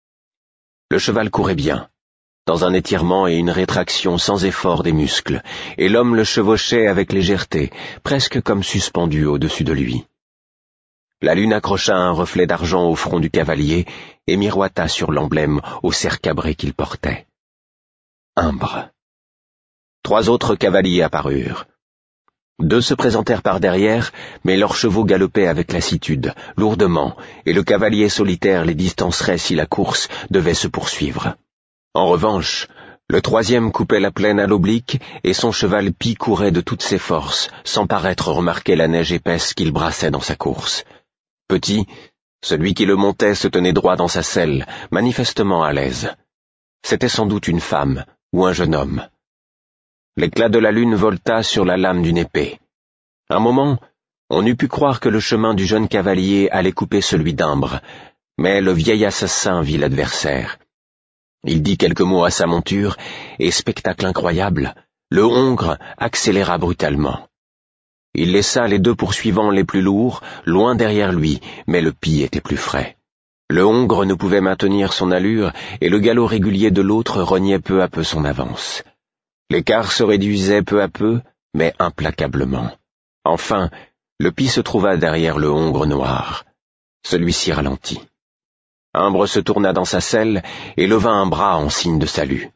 Le cheval courait bien, dans un étirement et une rétraction sans effort des muscles, et l'homme le chevauchait avec légèreté, presque comme suspendu au-dessus de lui. La lune accrocha un reflet d'argent au front du cavalier et miroita sur l'emblème au cerf cabré qu'il portait. Imbre. Trois autres cavaliers apparurent. Deux se présentèrent par derrière, mais leurs chevaux galopaient avec lassitude, lourdement, et le cavalier solitaire les distancerait si la course devait se poursuivre. En revanche, le troisième coupait la plaine à l'oblique, et son cheval pie courait de toutes ses forces, sans paraître remarquer la neige épaisse qu'il brassait dans sa course. Petit, celui qui le montait se tenait droit dans sa selle, manifestement à l'aise. C'était sans doute une femme ou un jeune homme. L'éclat de la lune volta sur la lame d'une épée. Un moment, on eût pu croire que le chemin du jeune cavalier allait couper celui d'Imbre, mais le vieil assassin vit l'adversaire. Il dit quelques mots à sa monture, et spectacle incroyable, le hongre accéléra brutalement. Il laissa les deux poursuivants les plus lourds, loin derrière lui, mais le pis était plus frais. Le hongre ne pouvait maintenir son allure, et le galop régulier de l'autre rognait peu à peu son avance. L'écart se réduisait peu à peu, mais implacablement. Enfin, le pis se trouva derrière le hongre noir. Celui-ci ralentit. Imbre se tourna dans sa selle et leva un bras en signe de salut.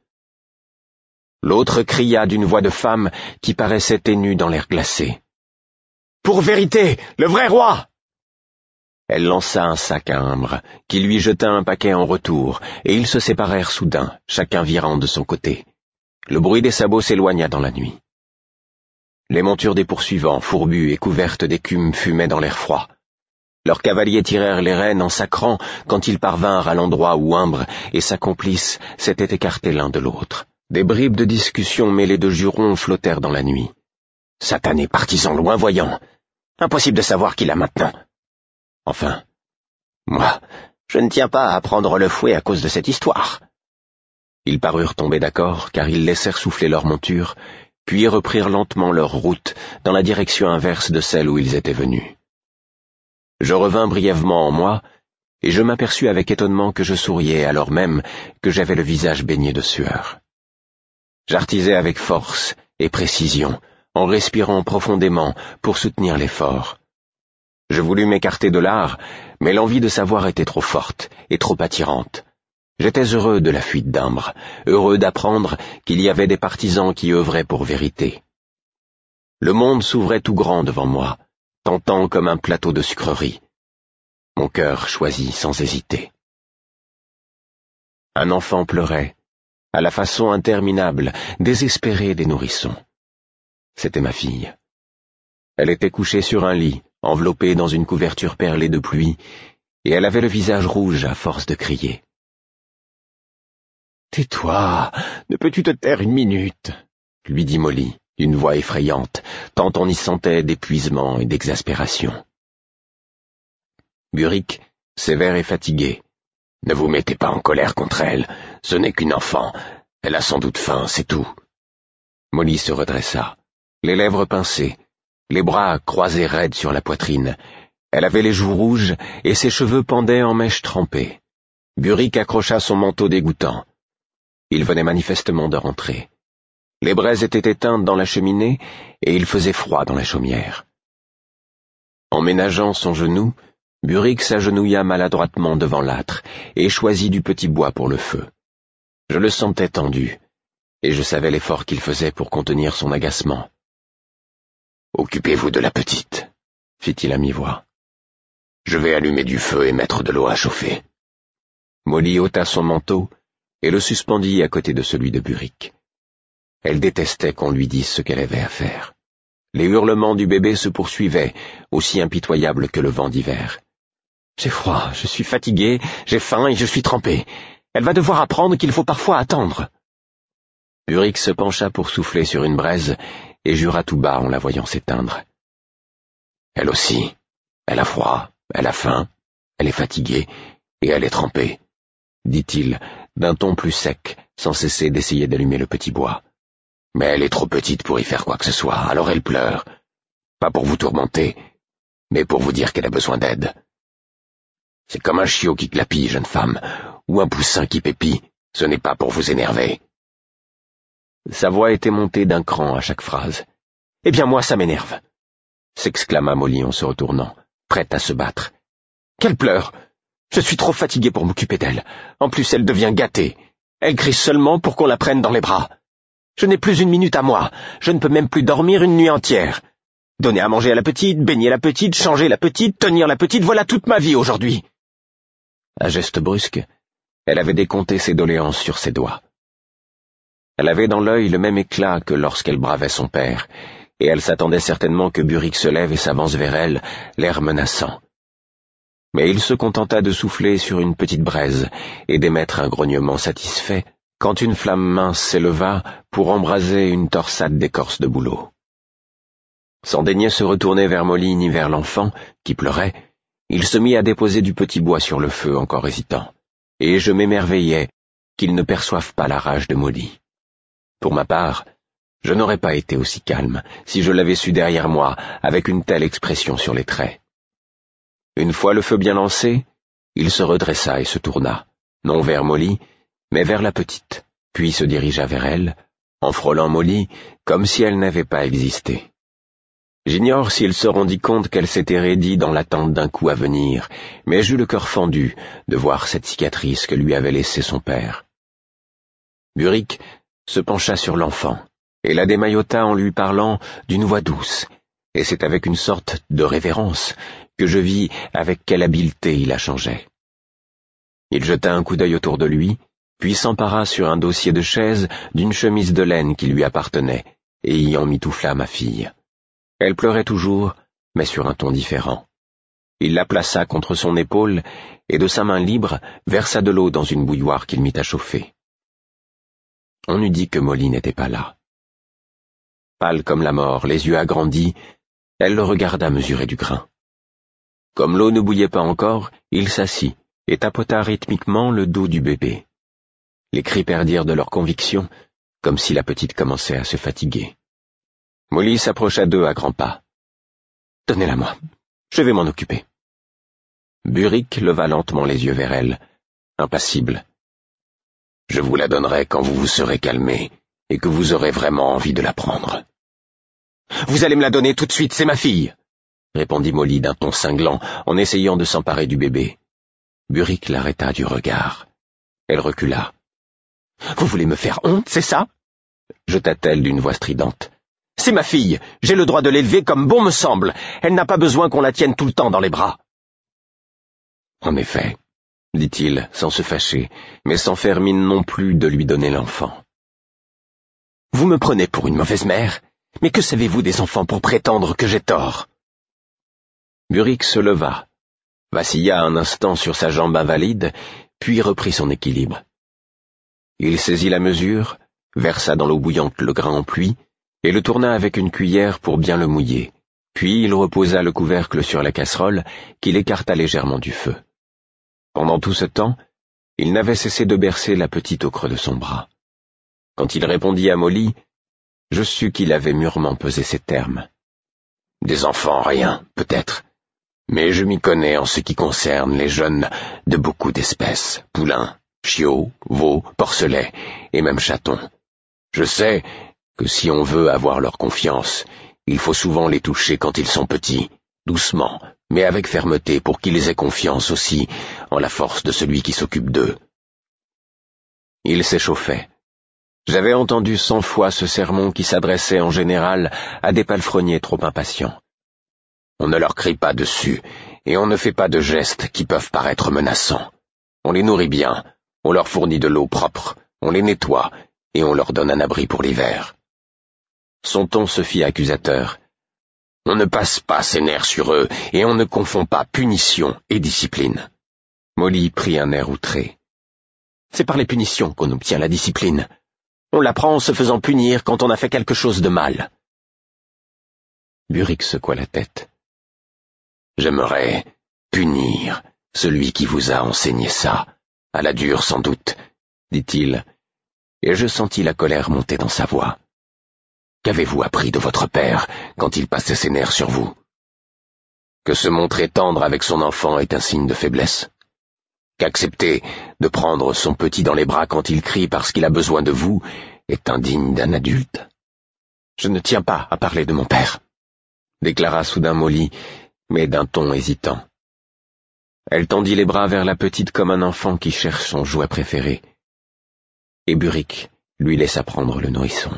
L'autre cria d'une voix de femme qui paraissait ténue dans l'air glacé. « Pour vérité, le vrai roi !» Elle lança un sac à Imbre, qui lui jeta un paquet en retour, et ils se séparèrent soudain, chacun virant de son côté. Le bruit des sabots s'éloigna dans la nuit. Les montures des poursuivants, fourbues et couvertes d'écume, fumaient dans l'air froid. Leurs cavaliers tirèrent les rênes en sacrant quand ils parvinrent à l'endroit où Imbre et sa complice s'étaient écartés l'un de l'autre. Des bribes de discussion mêlées de jurons flottèrent dans la nuit. Satané partisan loin voyant. Impossible de savoir qui l'a maintenant. Enfin, moi, je ne tiens pas à prendre le fouet à cause de cette histoire. Ils parurent tomber d'accord, car ils laissèrent souffler leurs montures, puis reprirent lentement leur route dans la direction inverse de celle où ils étaient venus. Je revins brièvement en moi, et je m'aperçus avec étonnement que je souriais alors même que j'avais le visage baigné de sueur. J'artisais avec force et précision, en respirant profondément pour soutenir l'effort. Je voulus m'écarter de l'art, mais l'envie de savoir était trop forte et trop attirante. J'étais heureux de la fuite d'Imbre, heureux d'apprendre qu'il y avait des partisans qui œuvraient pour vérité. Le monde s'ouvrait tout grand devant moi, tentant comme un plateau de sucreries. Mon cœur choisit sans hésiter. Un enfant pleurait, à la façon interminable, désespérée des nourrissons. C'était ma fille. Elle était couchée sur un lit, enveloppée dans une couverture perlée de pluie, et elle avait le visage rouge à force de crier. « Tais-toi, ne peux-tu te taire une minute ?» lui dit Molly, d'une voix effrayante, tant on y sentait d'épuisement et d'exaspération. Burick, sévère et fatigué. « Ne vous mettez pas en colère contre elle, ce n'est qu'une enfant, elle a sans doute faim, c'est tout. » Molly se redressa, les lèvres pincées, les bras croisés raides sur la poitrine. Elle avait les joues rouges et ses cheveux pendaient en mèches trempées. Burick accrocha son manteau dégoûtant. Il venait manifestement de rentrer. Les braises étaient éteintes dans la cheminée et il faisait froid dans la chaumière. En ménageant son genou, Burick s'agenouilla maladroitement devant l'âtre et choisit du petit bois pour le feu. Je le sentais tendu, et je savais l'effort qu'il faisait pour contenir son agacement. « Occupez-vous de la petite, » fit-il à mi-voix. « Je vais allumer du feu et mettre de l'eau à chauffer. » Molly ôta son manteau et le suspendit à côté de celui de Burick. Elle détestait qu'on lui dise ce qu'elle avait à faire. Les hurlements du bébé se poursuivaient, aussi impitoyables que le vent d'hiver. « J'ai froid, je suis fatigué, j'ai faim et je suis trempé. Elle va devoir apprendre qu'il faut parfois attendre. » Burick se pencha pour souffler sur une braise et jura tout bas en la voyant s'éteindre. « Elle aussi, elle a froid, elle a faim, elle est fatiguée et elle est trempée, » dit-il, d'un ton plus sec, sans cesser d'essayer d'allumer le petit bois. « Mais elle est trop petite pour y faire quoi que ce soit, alors elle pleure. Pas pour vous tourmenter, mais pour vous dire qu'elle a besoin d'aide. C'est comme un chiot qui clapille, jeune femme, ou un poussin qui pépie, ce n'est pas pour vous énerver. » Sa voix était montée d'un cran à chaque phrase. « Eh bien moi, ça m'énerve !» s'exclama Molly en se retournant, prête à se battre. « Qu'elle pleure! Je suis trop fatigué pour m'occuper d'elle. En plus, elle devient gâtée. Elle crie seulement pour qu'on la prenne dans les bras. Je n'ai plus une minute à moi. Je ne peux même plus dormir une nuit entière. Donner à manger à la petite, baigner la petite, changer la petite, tenir la petite, voilà toute ma vie aujourd'hui. » À geste brusque, elle avait décompté ses doléances sur ses doigts. Elle avait dans l'œil le même éclat que lorsqu'elle bravait son père, et elle s'attendait certainement que Burick se lève et s'avance vers elle, l'air menaçant. Mais il se contenta de souffler sur une petite braise et d'émettre un grognement satisfait quand une flamme mince s'éleva pour embraser une torsade d'écorce de bouleau. Sans daigner se retourner vers Molly ni vers l'enfant, qui pleurait, il se mit à déposer du petit bois sur le feu encore hésitant, et je m'émerveillais qu'il ne perçoive pas la rage de Molly. Pour ma part, je n'aurais pas été aussi calme si je l'avais su derrière moi avec une telle expression sur les traits. Une fois le feu bien lancé, il se redressa et se tourna, non vers Molly, mais vers la petite, puis se dirigea vers elle, en frôlant Molly comme si elle n'avait pas existé. J'ignore s'il se rendit compte qu'elle s'était raidie dans l'attente d'un coup à venir, mais j'eus le cœur fendu de voir cette cicatrice que lui avait laissée son père. Burick se pencha sur l'enfant, et la démaillota en lui parlant d'une voix douce, et c'est avec une sorte de révérence que je vis avec quelle habileté il la changeait. Il jeta un coup d'œil autour de lui, puis s'empara sur un dossier de chaise d'une chemise de laine qui lui appartenait, et y emmitoufla ma fille. Elle pleurait toujours, mais sur un ton différent. Il la plaça contre son épaule, et de sa main libre versa de l'eau dans une bouilloire qu'il mit à chauffer. On eût dit que Molly n'était pas là. Pâle comme la mort, les yeux agrandis, elle le regarda mesurer du grain. Comme l'eau ne bouillait pas encore, il s'assit et tapota rythmiquement le dos du bébé. Les cris perdirent de leur conviction, comme si la petite commençait à se fatiguer. Molly s'approcha d'eux à grands pas. « Donnez-la-moi, je vais m'en occuper. » Burick leva lentement les yeux vers elle, impassible. « Je vous la donnerai quand vous vous serez calmé et que vous aurez vraiment envie de la prendre. »« Vous allez me la donner tout de suite, c'est ma fille !» répondit Molly d'un ton cinglant en essayant de s'emparer du bébé. Burick l'arrêta du regard. Elle recula. « Vous voulez me faire honte, c'est ça ?» jeta-t-elle d'une voix stridente. « C'est ma fille, j'ai le droit de l'élever comme bon me semble. Elle n'a pas besoin qu'on la tienne tout le temps dans les bras. » « En effet, » dit-il, sans se fâcher, mais sans faire mine non plus de lui donner l'enfant. « Vous me prenez pour une mauvaise mère, mais que savez-vous des enfants pour prétendre que j'ai tort ?» Burick se leva, vacilla un instant sur sa jambe invalide, puis reprit son équilibre. Il saisit la mesure, versa dans l'eau bouillante le grain en pluie, et le tourna avec une cuillère pour bien le mouiller, puis il reposa le couvercle sur la casserole qu'il écarta légèrement du feu. Pendant tout ce temps, il n'avait cessé de bercer la petite au creux de son bras. Quand il répondit à Molly, je sus qu'il avait mûrement pesé ses termes. « Des enfants, rien, peut-être, Mais je m'y connais en ce qui concerne les jeunes de beaucoup d'espèces, poulains, chiots, veaux, porcelets et même chatons. Je sais que si on veut avoir leur confiance, il faut souvent les toucher quand ils sont petits, doucement, mais avec fermeté pour qu'ils aient confiance aussi en la force de celui qui s'occupe d'eux. Il s'échauffait. J'avais entendu cent fois ce sermon qui s'adressait en général à des palefreniers trop impatients. On ne leur crie pas dessus, et on ne fait pas de gestes qui peuvent paraître menaçants. On les nourrit bien, on leur fournit de l'eau propre, on les nettoie, et on leur donne un abri pour l'hiver. Son ton se fit accusateur. On ne passe pas ses nerfs sur eux, et on ne confond pas punition et discipline. Molly prit un air outré. C'est par les punitions qu'on obtient la discipline. On l'apprend en se faisant punir quand on a fait quelque chose de mal. Burick secoua la tête. J'aimerais punir celui qui vous a enseigné ça, à la dure sans doute, dit-il, et je sentis la colère monter dans sa voix. Qu'avez-vous appris de votre père quand il passait ses nerfs sur vous? Que se montrer tendre avec son enfant est un signe de faiblesse? Qu'accepter de prendre son petit dans les bras quand il crie parce qu'il a besoin de vous est indigne d'un adulte? Je ne tiens pas à parler de mon père, déclara soudain Molly, mais d'un ton hésitant. Elle tendit les bras vers la petite comme un enfant qui cherche son jouet préféré. Et Burick lui laissa prendre le nourrisson.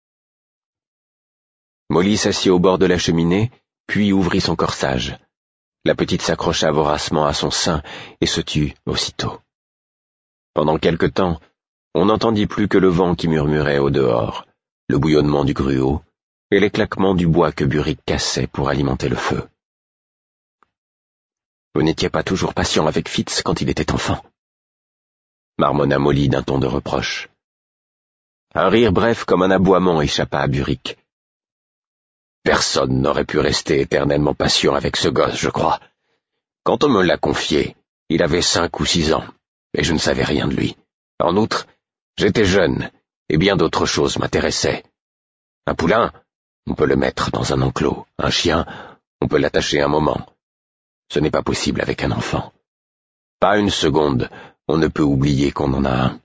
Molly s'assit au bord de la cheminée, puis ouvrit son corsage. La petite s'accrocha voracement à son sein et se tut aussitôt. Pendant quelque temps, on n'entendit plus que le vent qui murmurait au dehors, le bouillonnement du gruau et les claquements du bois que Burick cassait pour alimenter le feu. Vous n'étiez pas toujours patient avec Fitz quand il était enfant, marmonna Molly d'un ton de reproche. Un rire bref comme un aboiement échappa à Burick. Personne n'aurait pu rester éternellement patient avec ce gosse, je crois. Quand on me l'a confié, il avait cinq ou six ans, et je ne savais rien de lui. En outre, j'étais jeune, et bien d'autres choses m'intéressaient. Un poulain, on peut le mettre dans un enclos. Un chien, on peut l'attacher un moment. Ce n'est pas possible avec un enfant. Pas une seconde, on ne peut oublier qu'on en a un.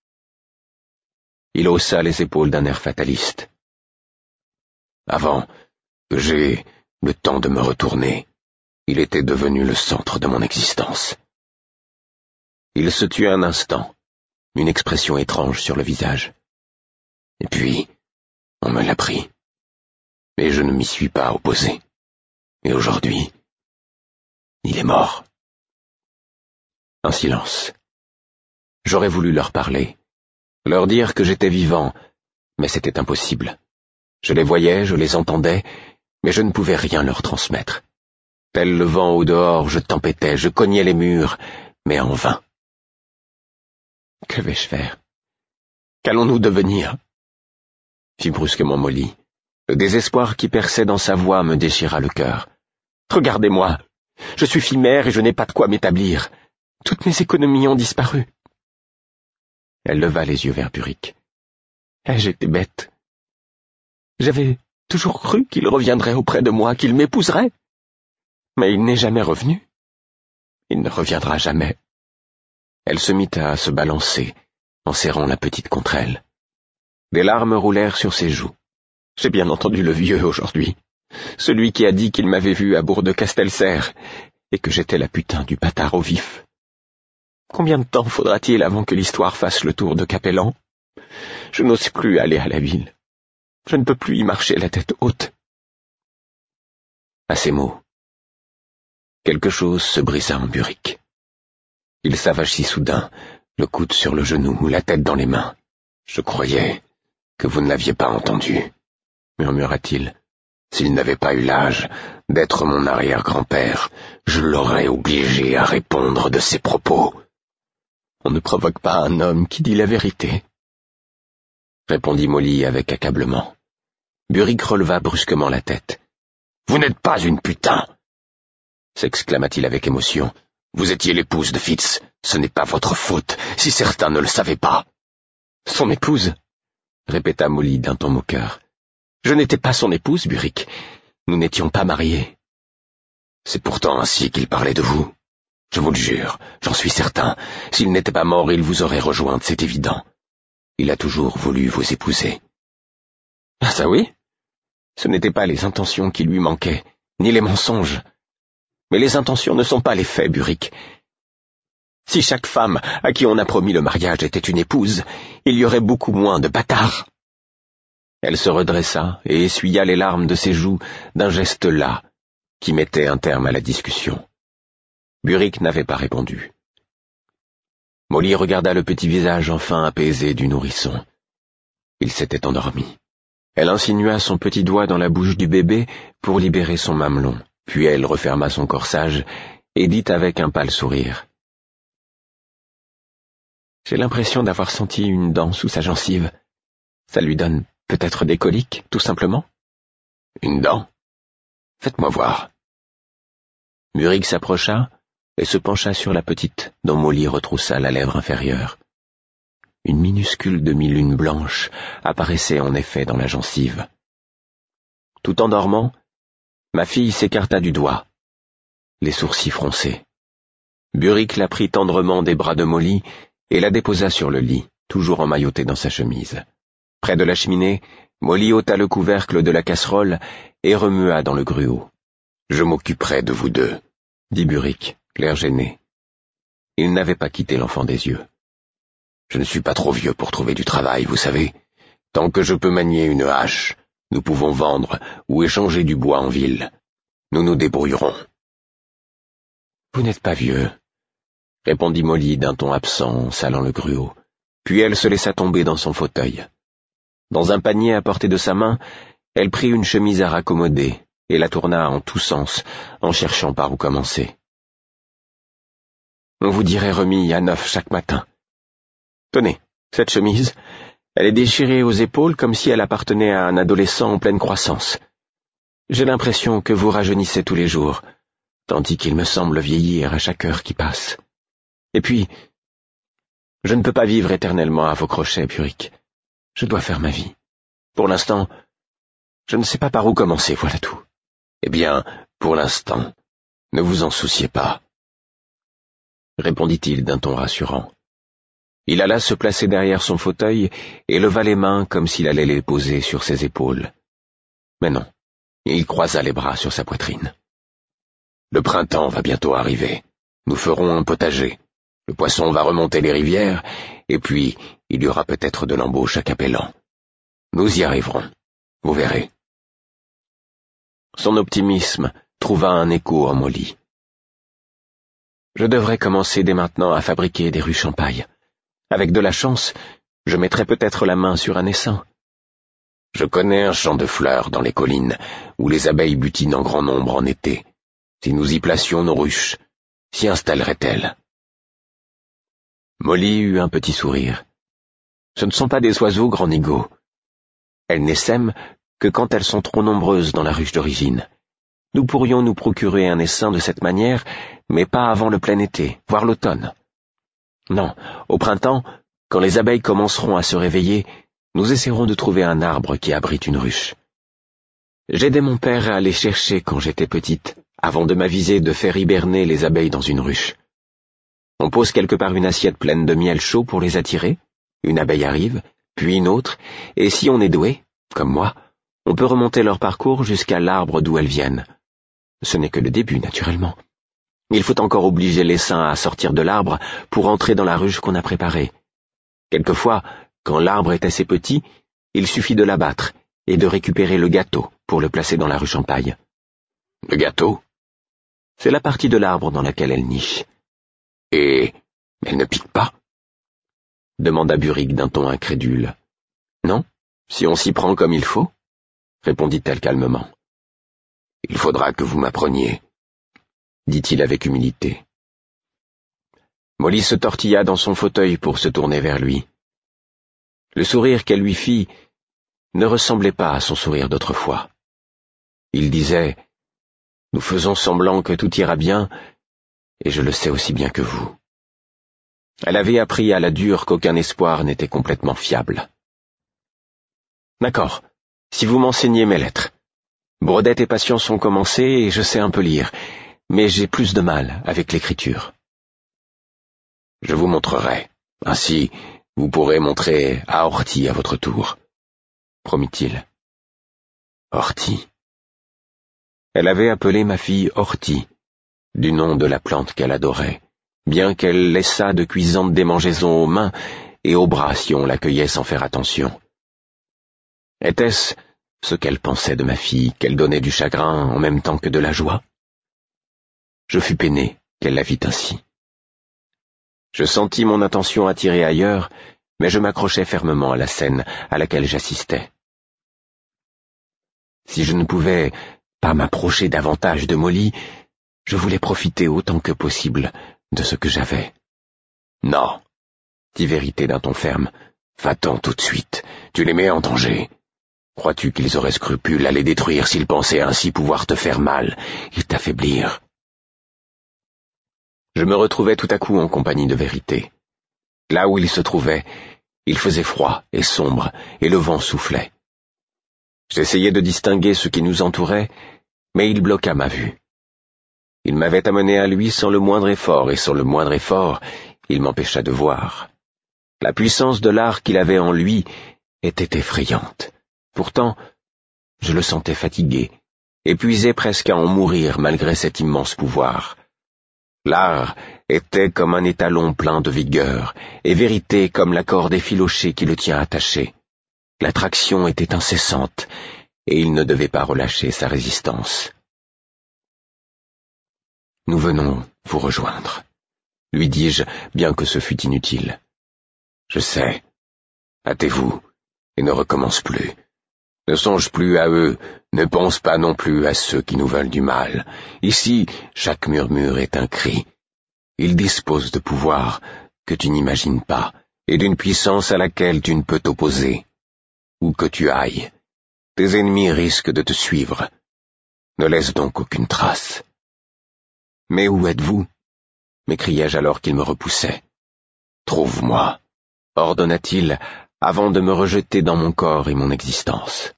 Il haussa les épaules d'un air fataliste. Avant que j'aie le temps de me retourner, il était devenu le centre de mon existence. Il se tut un instant, une expression étrange sur le visage. Et puis, on me l'a pris. Mais je ne m'y suis pas opposé. Et aujourd'hui, il est mort. Un silence. J'aurais voulu leur parler, leur dire que j'étais vivant, mais c'était impossible. Je les voyais, je les entendais, mais je ne pouvais rien leur transmettre. Tel le vent au dehors, je tempêtais, je cognais les murs, mais en vain. Que vais-je faire? Qu'allons-nous devenir? Fit brusquement Molly. Le désespoir qui perçait dans sa voix me déchira le cœur. Regardez-moi, je suis fille mère et je n'ai pas de quoi m'établir. Toutes mes économies ont disparu. Elle leva les yeux vers Burick. Ai-je été bête? J'avais toujours cru qu'il reviendrait auprès de moi, qu'il m'épouserait. Mais il n'est jamais revenu. Il ne reviendra jamais. Elle se mit à se balancer, en serrant la petite contre elle. Des larmes roulèrent sur ses joues. J'ai bien entendu le vieux aujourd'hui, celui qui a dit qu'il m'avait vu à Bourg-de-Castelserre, et que j'étais la putain du bâtard au vif. Combien de temps faudra-t-il avant que l'histoire fasse le tour de Capellan? Je n'ose plus aller à la ville. Je ne peux plus y marcher la tête haute. À ces mots, quelque chose se brisa en Burick. Il s'avachit soudain, le coude sur le genou, la tête dans les mains. Je croyais que vous ne l'aviez pas entendu, murmura-t-il. S'il n'avait pas eu l'âge d'être mon arrière-grand-père, je l'aurais obligé à répondre de ses propos. On ne provoque pas un homme qui dit la vérité, répondit Molly avec accablement. Burick releva brusquement la tête. Vous n'êtes pas une putain, s'exclama-t-il avec émotion. Vous étiez l'épouse de Fitz. Ce n'est pas votre faute, si certains ne le savaient pas. Son épouse, répéta Molly d'un ton moqueur. Je n'étais pas son épouse, Burick. Nous n'étions pas mariés. C'est pourtant ainsi qu'il parlait de vous. Je vous le jure, j'en suis certain. S'il n'était pas mort, il vous aurait rejointe, c'est évident. Il a toujours voulu vous épouser. Ah ça oui? Ce n'étaient pas les intentions qui lui manquaient, ni les mensonges. Mais les intentions ne sont pas les faits, Burick. Si chaque femme à qui on a promis le mariage était une épouse, il y aurait beaucoup moins de bâtards. Elle se redressa et essuya les larmes de ses joues d'un geste las, qui mettait un terme à la discussion. Burick n'avait pas répondu. Molly regarda le petit visage enfin apaisé du nourrisson. Il s'était endormi. Elle insinua son petit doigt dans la bouche du bébé pour libérer son mamelon, puis elle referma son corsage et dit avec un pâle sourire. « J'ai l'impression d'avoir senti une dent sous sa gencive. Ça lui donne peut-être des coliques, tout simplement. »« Une dent ? Faites-moi voir. » Burick s'approcha et se pencha sur la petite, dont Molly retroussa la lèvre inférieure. Une minuscule demi-lune blanche apparaissait en effet dans la gencive. Tout en dormant, ma fille s'écarta du doigt, les sourcils froncés. Burick la prit tendrement des bras de Molly et la déposa sur le lit, toujours emmaillotée dans sa chemise. Près de la cheminée, Molly ôta le couvercle de la casserole et remua dans le gruau. « Je m'occuperai de vous deux, » dit Burick, l'air gêné. Il n'avait pas quitté l'enfant des yeux. « Je ne suis pas trop vieux pour trouver du travail, vous savez. Tant que je peux manier une hache, nous pouvons vendre ou échanger du bois en ville. Nous nous débrouillerons. »« Vous n'êtes pas vieux, » répondit Molly d'un ton absent en salant le gruau, puis elle se laissa tomber dans son fauteuil. Dans un panier à portée de sa main, elle prit une chemise à raccommoder et la tourna en tous sens, en cherchant par où commencer. « On vous dirait remis à neuf chaque matin. Tenez, cette chemise, elle est déchirée aux épaules comme si elle appartenait à un adolescent en pleine croissance. J'ai l'impression que vous rajeunissez tous les jours, tandis qu'il me semble vieillir à chaque heure qui passe. Et puis, je ne peux pas vivre éternellement à vos crochets, Burick. Je dois faire ma vie. Pour l'instant, je ne sais pas par où commencer, voilà tout. » « Eh bien, pour l'instant, ne vous en souciez pas, » répondit-il d'un ton rassurant. Il alla se placer derrière son fauteuil et leva les mains comme s'il allait les poser sur ses épaules. Mais non, il croisa les bras sur sa poitrine. « Le printemps va bientôt arriver. Nous ferons un potager. Le poisson va remonter les rivières, et puis il y aura peut-être de l'embauche à Capellan. Nous y arriverons, vous verrez. » Son optimisme trouva un écho en Molly. « Je devrais commencer dès maintenant à fabriquer des ruches en paille. Avec de la chance, je mettrai peut-être la main sur un essaim. Je connais un champ de fleurs dans les collines, où les abeilles butinent en grand nombre en été. Si nous y placions nos ruches, s'y installeraient-elles ?» Molly eut un petit sourire. « Ce ne sont pas des oiseaux, grand nigaud. Elles n'essaiment que quand elles sont trop nombreuses dans la ruche d'origine. Nous pourrions nous procurer un essaim de cette manière, mais pas avant le plein été, voire l'automne. Non, au printemps, quand les abeilles commenceront à se réveiller, nous essaierons de trouver un arbre qui abrite une ruche. J'aidais mon père à les chercher quand j'étais petite, avant de m'aviser de faire hiberner les abeilles dans une ruche. On pose quelque part une assiette pleine de miel chaud pour les attirer, une abeille arrive, puis une autre, et si on est doué, comme moi, on peut remonter leur parcours jusqu'à l'arbre d'où elles viennent. Ce n'est que le début, naturellement. Il faut encore obliger l'essaim à sortir de l'arbre pour entrer dans la ruche qu'on a préparée. Quelquefois, quand l'arbre est assez petit, il suffit de l'abattre et de récupérer le gâteau pour le placer dans la ruche en paille. Le gâteau ? C'est la partie de l'arbre dans laquelle elle niche. Et elle ne pique pas ? Demanda Burick d'un ton incrédule. Non, si on s'y prend comme il faut, répondit-elle calmement. Il faudra que vous m'appreniez, dit-il avec humilité. Molly se tortilla dans son fauteuil pour se tourner vers lui. Le sourire qu'elle lui fit ne ressemblait pas à son sourire d'autrefois. Il disait « Nous faisons semblant que tout ira bien, et je le sais aussi bien que vous. » Elle avait appris à la dure qu'aucun espoir n'était complètement fiable. « D'accord, si vous m'enseignez mes lettres. Brodette et Patience sont commencées et je sais un peu lire, mais j'ai plus de mal avec l'écriture. Je vous montrerai. Ainsi, vous pourrez montrer à Horty à votre tour, promit-il. Horty. Elle avait appelé ma fille Horty, du nom de la plante qu'elle adorait, bien qu'elle laissât de cuisantes démangeaisons aux mains et aux bras si on l'accueillait sans faire attention. Était-ce ce qu'elle pensait de ma fille, qu'elle donnait du chagrin en même temps que de la joie? Je fus peiné qu'elle la vît ainsi. Je sentis mon attention attirée ailleurs, mais je m'accrochai fermement à la scène à laquelle j'assistais. Si je ne pouvais pas m'approcher davantage de Molly, je voulais profiter autant que possible de ce que j'avais. « Non, » dit Vérité d'un ton ferme, « va-t'en tout de suite, tu les mets en danger. Crois-tu qu'ils auraient scrupule à les détruire s'ils pensaient ainsi pouvoir te faire mal et t'affaiblir ?» Je me retrouvais tout à coup en compagnie de Vérité. Là où il se trouvait, il faisait froid et sombre, et le vent soufflait. J'essayais de distinguer ce qui nous entourait, mais il bloqua ma vue. Il m'avait amené à lui sans le moindre effort, et sans le moindre effort, il m'empêcha de voir. La puissance de l'art qu'il avait en lui était effrayante. Pourtant, je le sentais fatigué, épuisé presque à en mourir malgré cet immense pouvoir. L'art était comme un étalon plein de vigueur, et Vérité comme la corde effilochée qui le tient attaché. L'attraction était incessante, et il ne devait pas relâcher sa résistance. « Nous venons vous rejoindre, » lui dis-je, bien que ce fût inutile. « Je sais. Hâtez-vous, et ne recommence plus. Ne songe plus à eux, ne pense pas non plus à ceux qui nous veulent du mal. Ici, chaque murmure est un cri. Ils disposent de pouvoirs que tu n'imagines pas, et d'une puissance à laquelle tu ne peux t'opposer. Où que tu ailles, tes ennemis risquent de te suivre. Ne laisse donc aucune trace. »« Mais où êtes-vous » m'écriai-je alors qu'il me repoussait. « Trouve-moi » ordonna-t-il, avant de me rejeter dans mon corps et mon existence.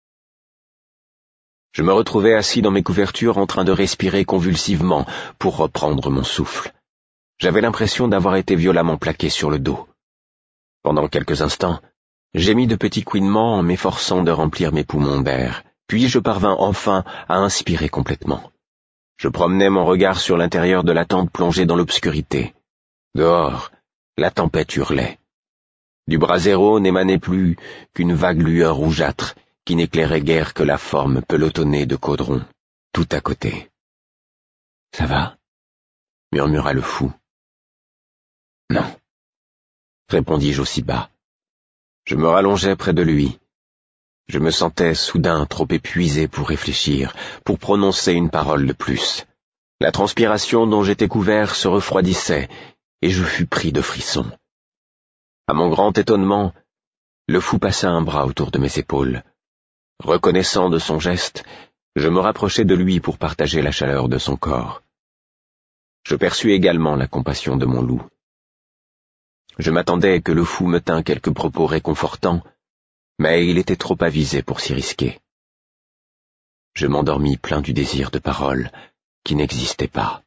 Je me retrouvais assis dans mes couvertures en train de respirer convulsivement pour reprendre mon souffle. J'avais l'impression d'avoir été violemment plaqué sur le dos. Pendant quelques instants, j'émis de petits couinements en m'efforçant de remplir mes poumons d'air, puis je parvins enfin à inspirer complètement. Je promenais mon regard sur l'intérieur de la tente plongée dans l'obscurité. Dehors, la tempête hurlait. Du brasero n'émanait plus qu'une vague lueur rougeâtre qui n'éclairait guère que la forme pelotonnée de Caudron, tout à côté. « Ça va ?» murmura le fou. « Non, » répondis-je aussi bas. Je me rallongeai près de lui. Je me sentais soudain trop épuisé pour réfléchir, pour prononcer une parole de plus. La transpiration dont j'étais couvert se refroidissait, et je fus pris de frissons. À mon grand étonnement, le fou passa un bras autour de mes épaules. Reconnaissant de son geste, je me rapprochai de lui pour partager la chaleur de son corps. Je perçus également la compassion de mon loup. Je m'attendais que le fou me tînt quelques propos réconfortants, mais il était trop avisé pour s'y risquer. Je m'endormis plein du désir de parole qui n'existait pas.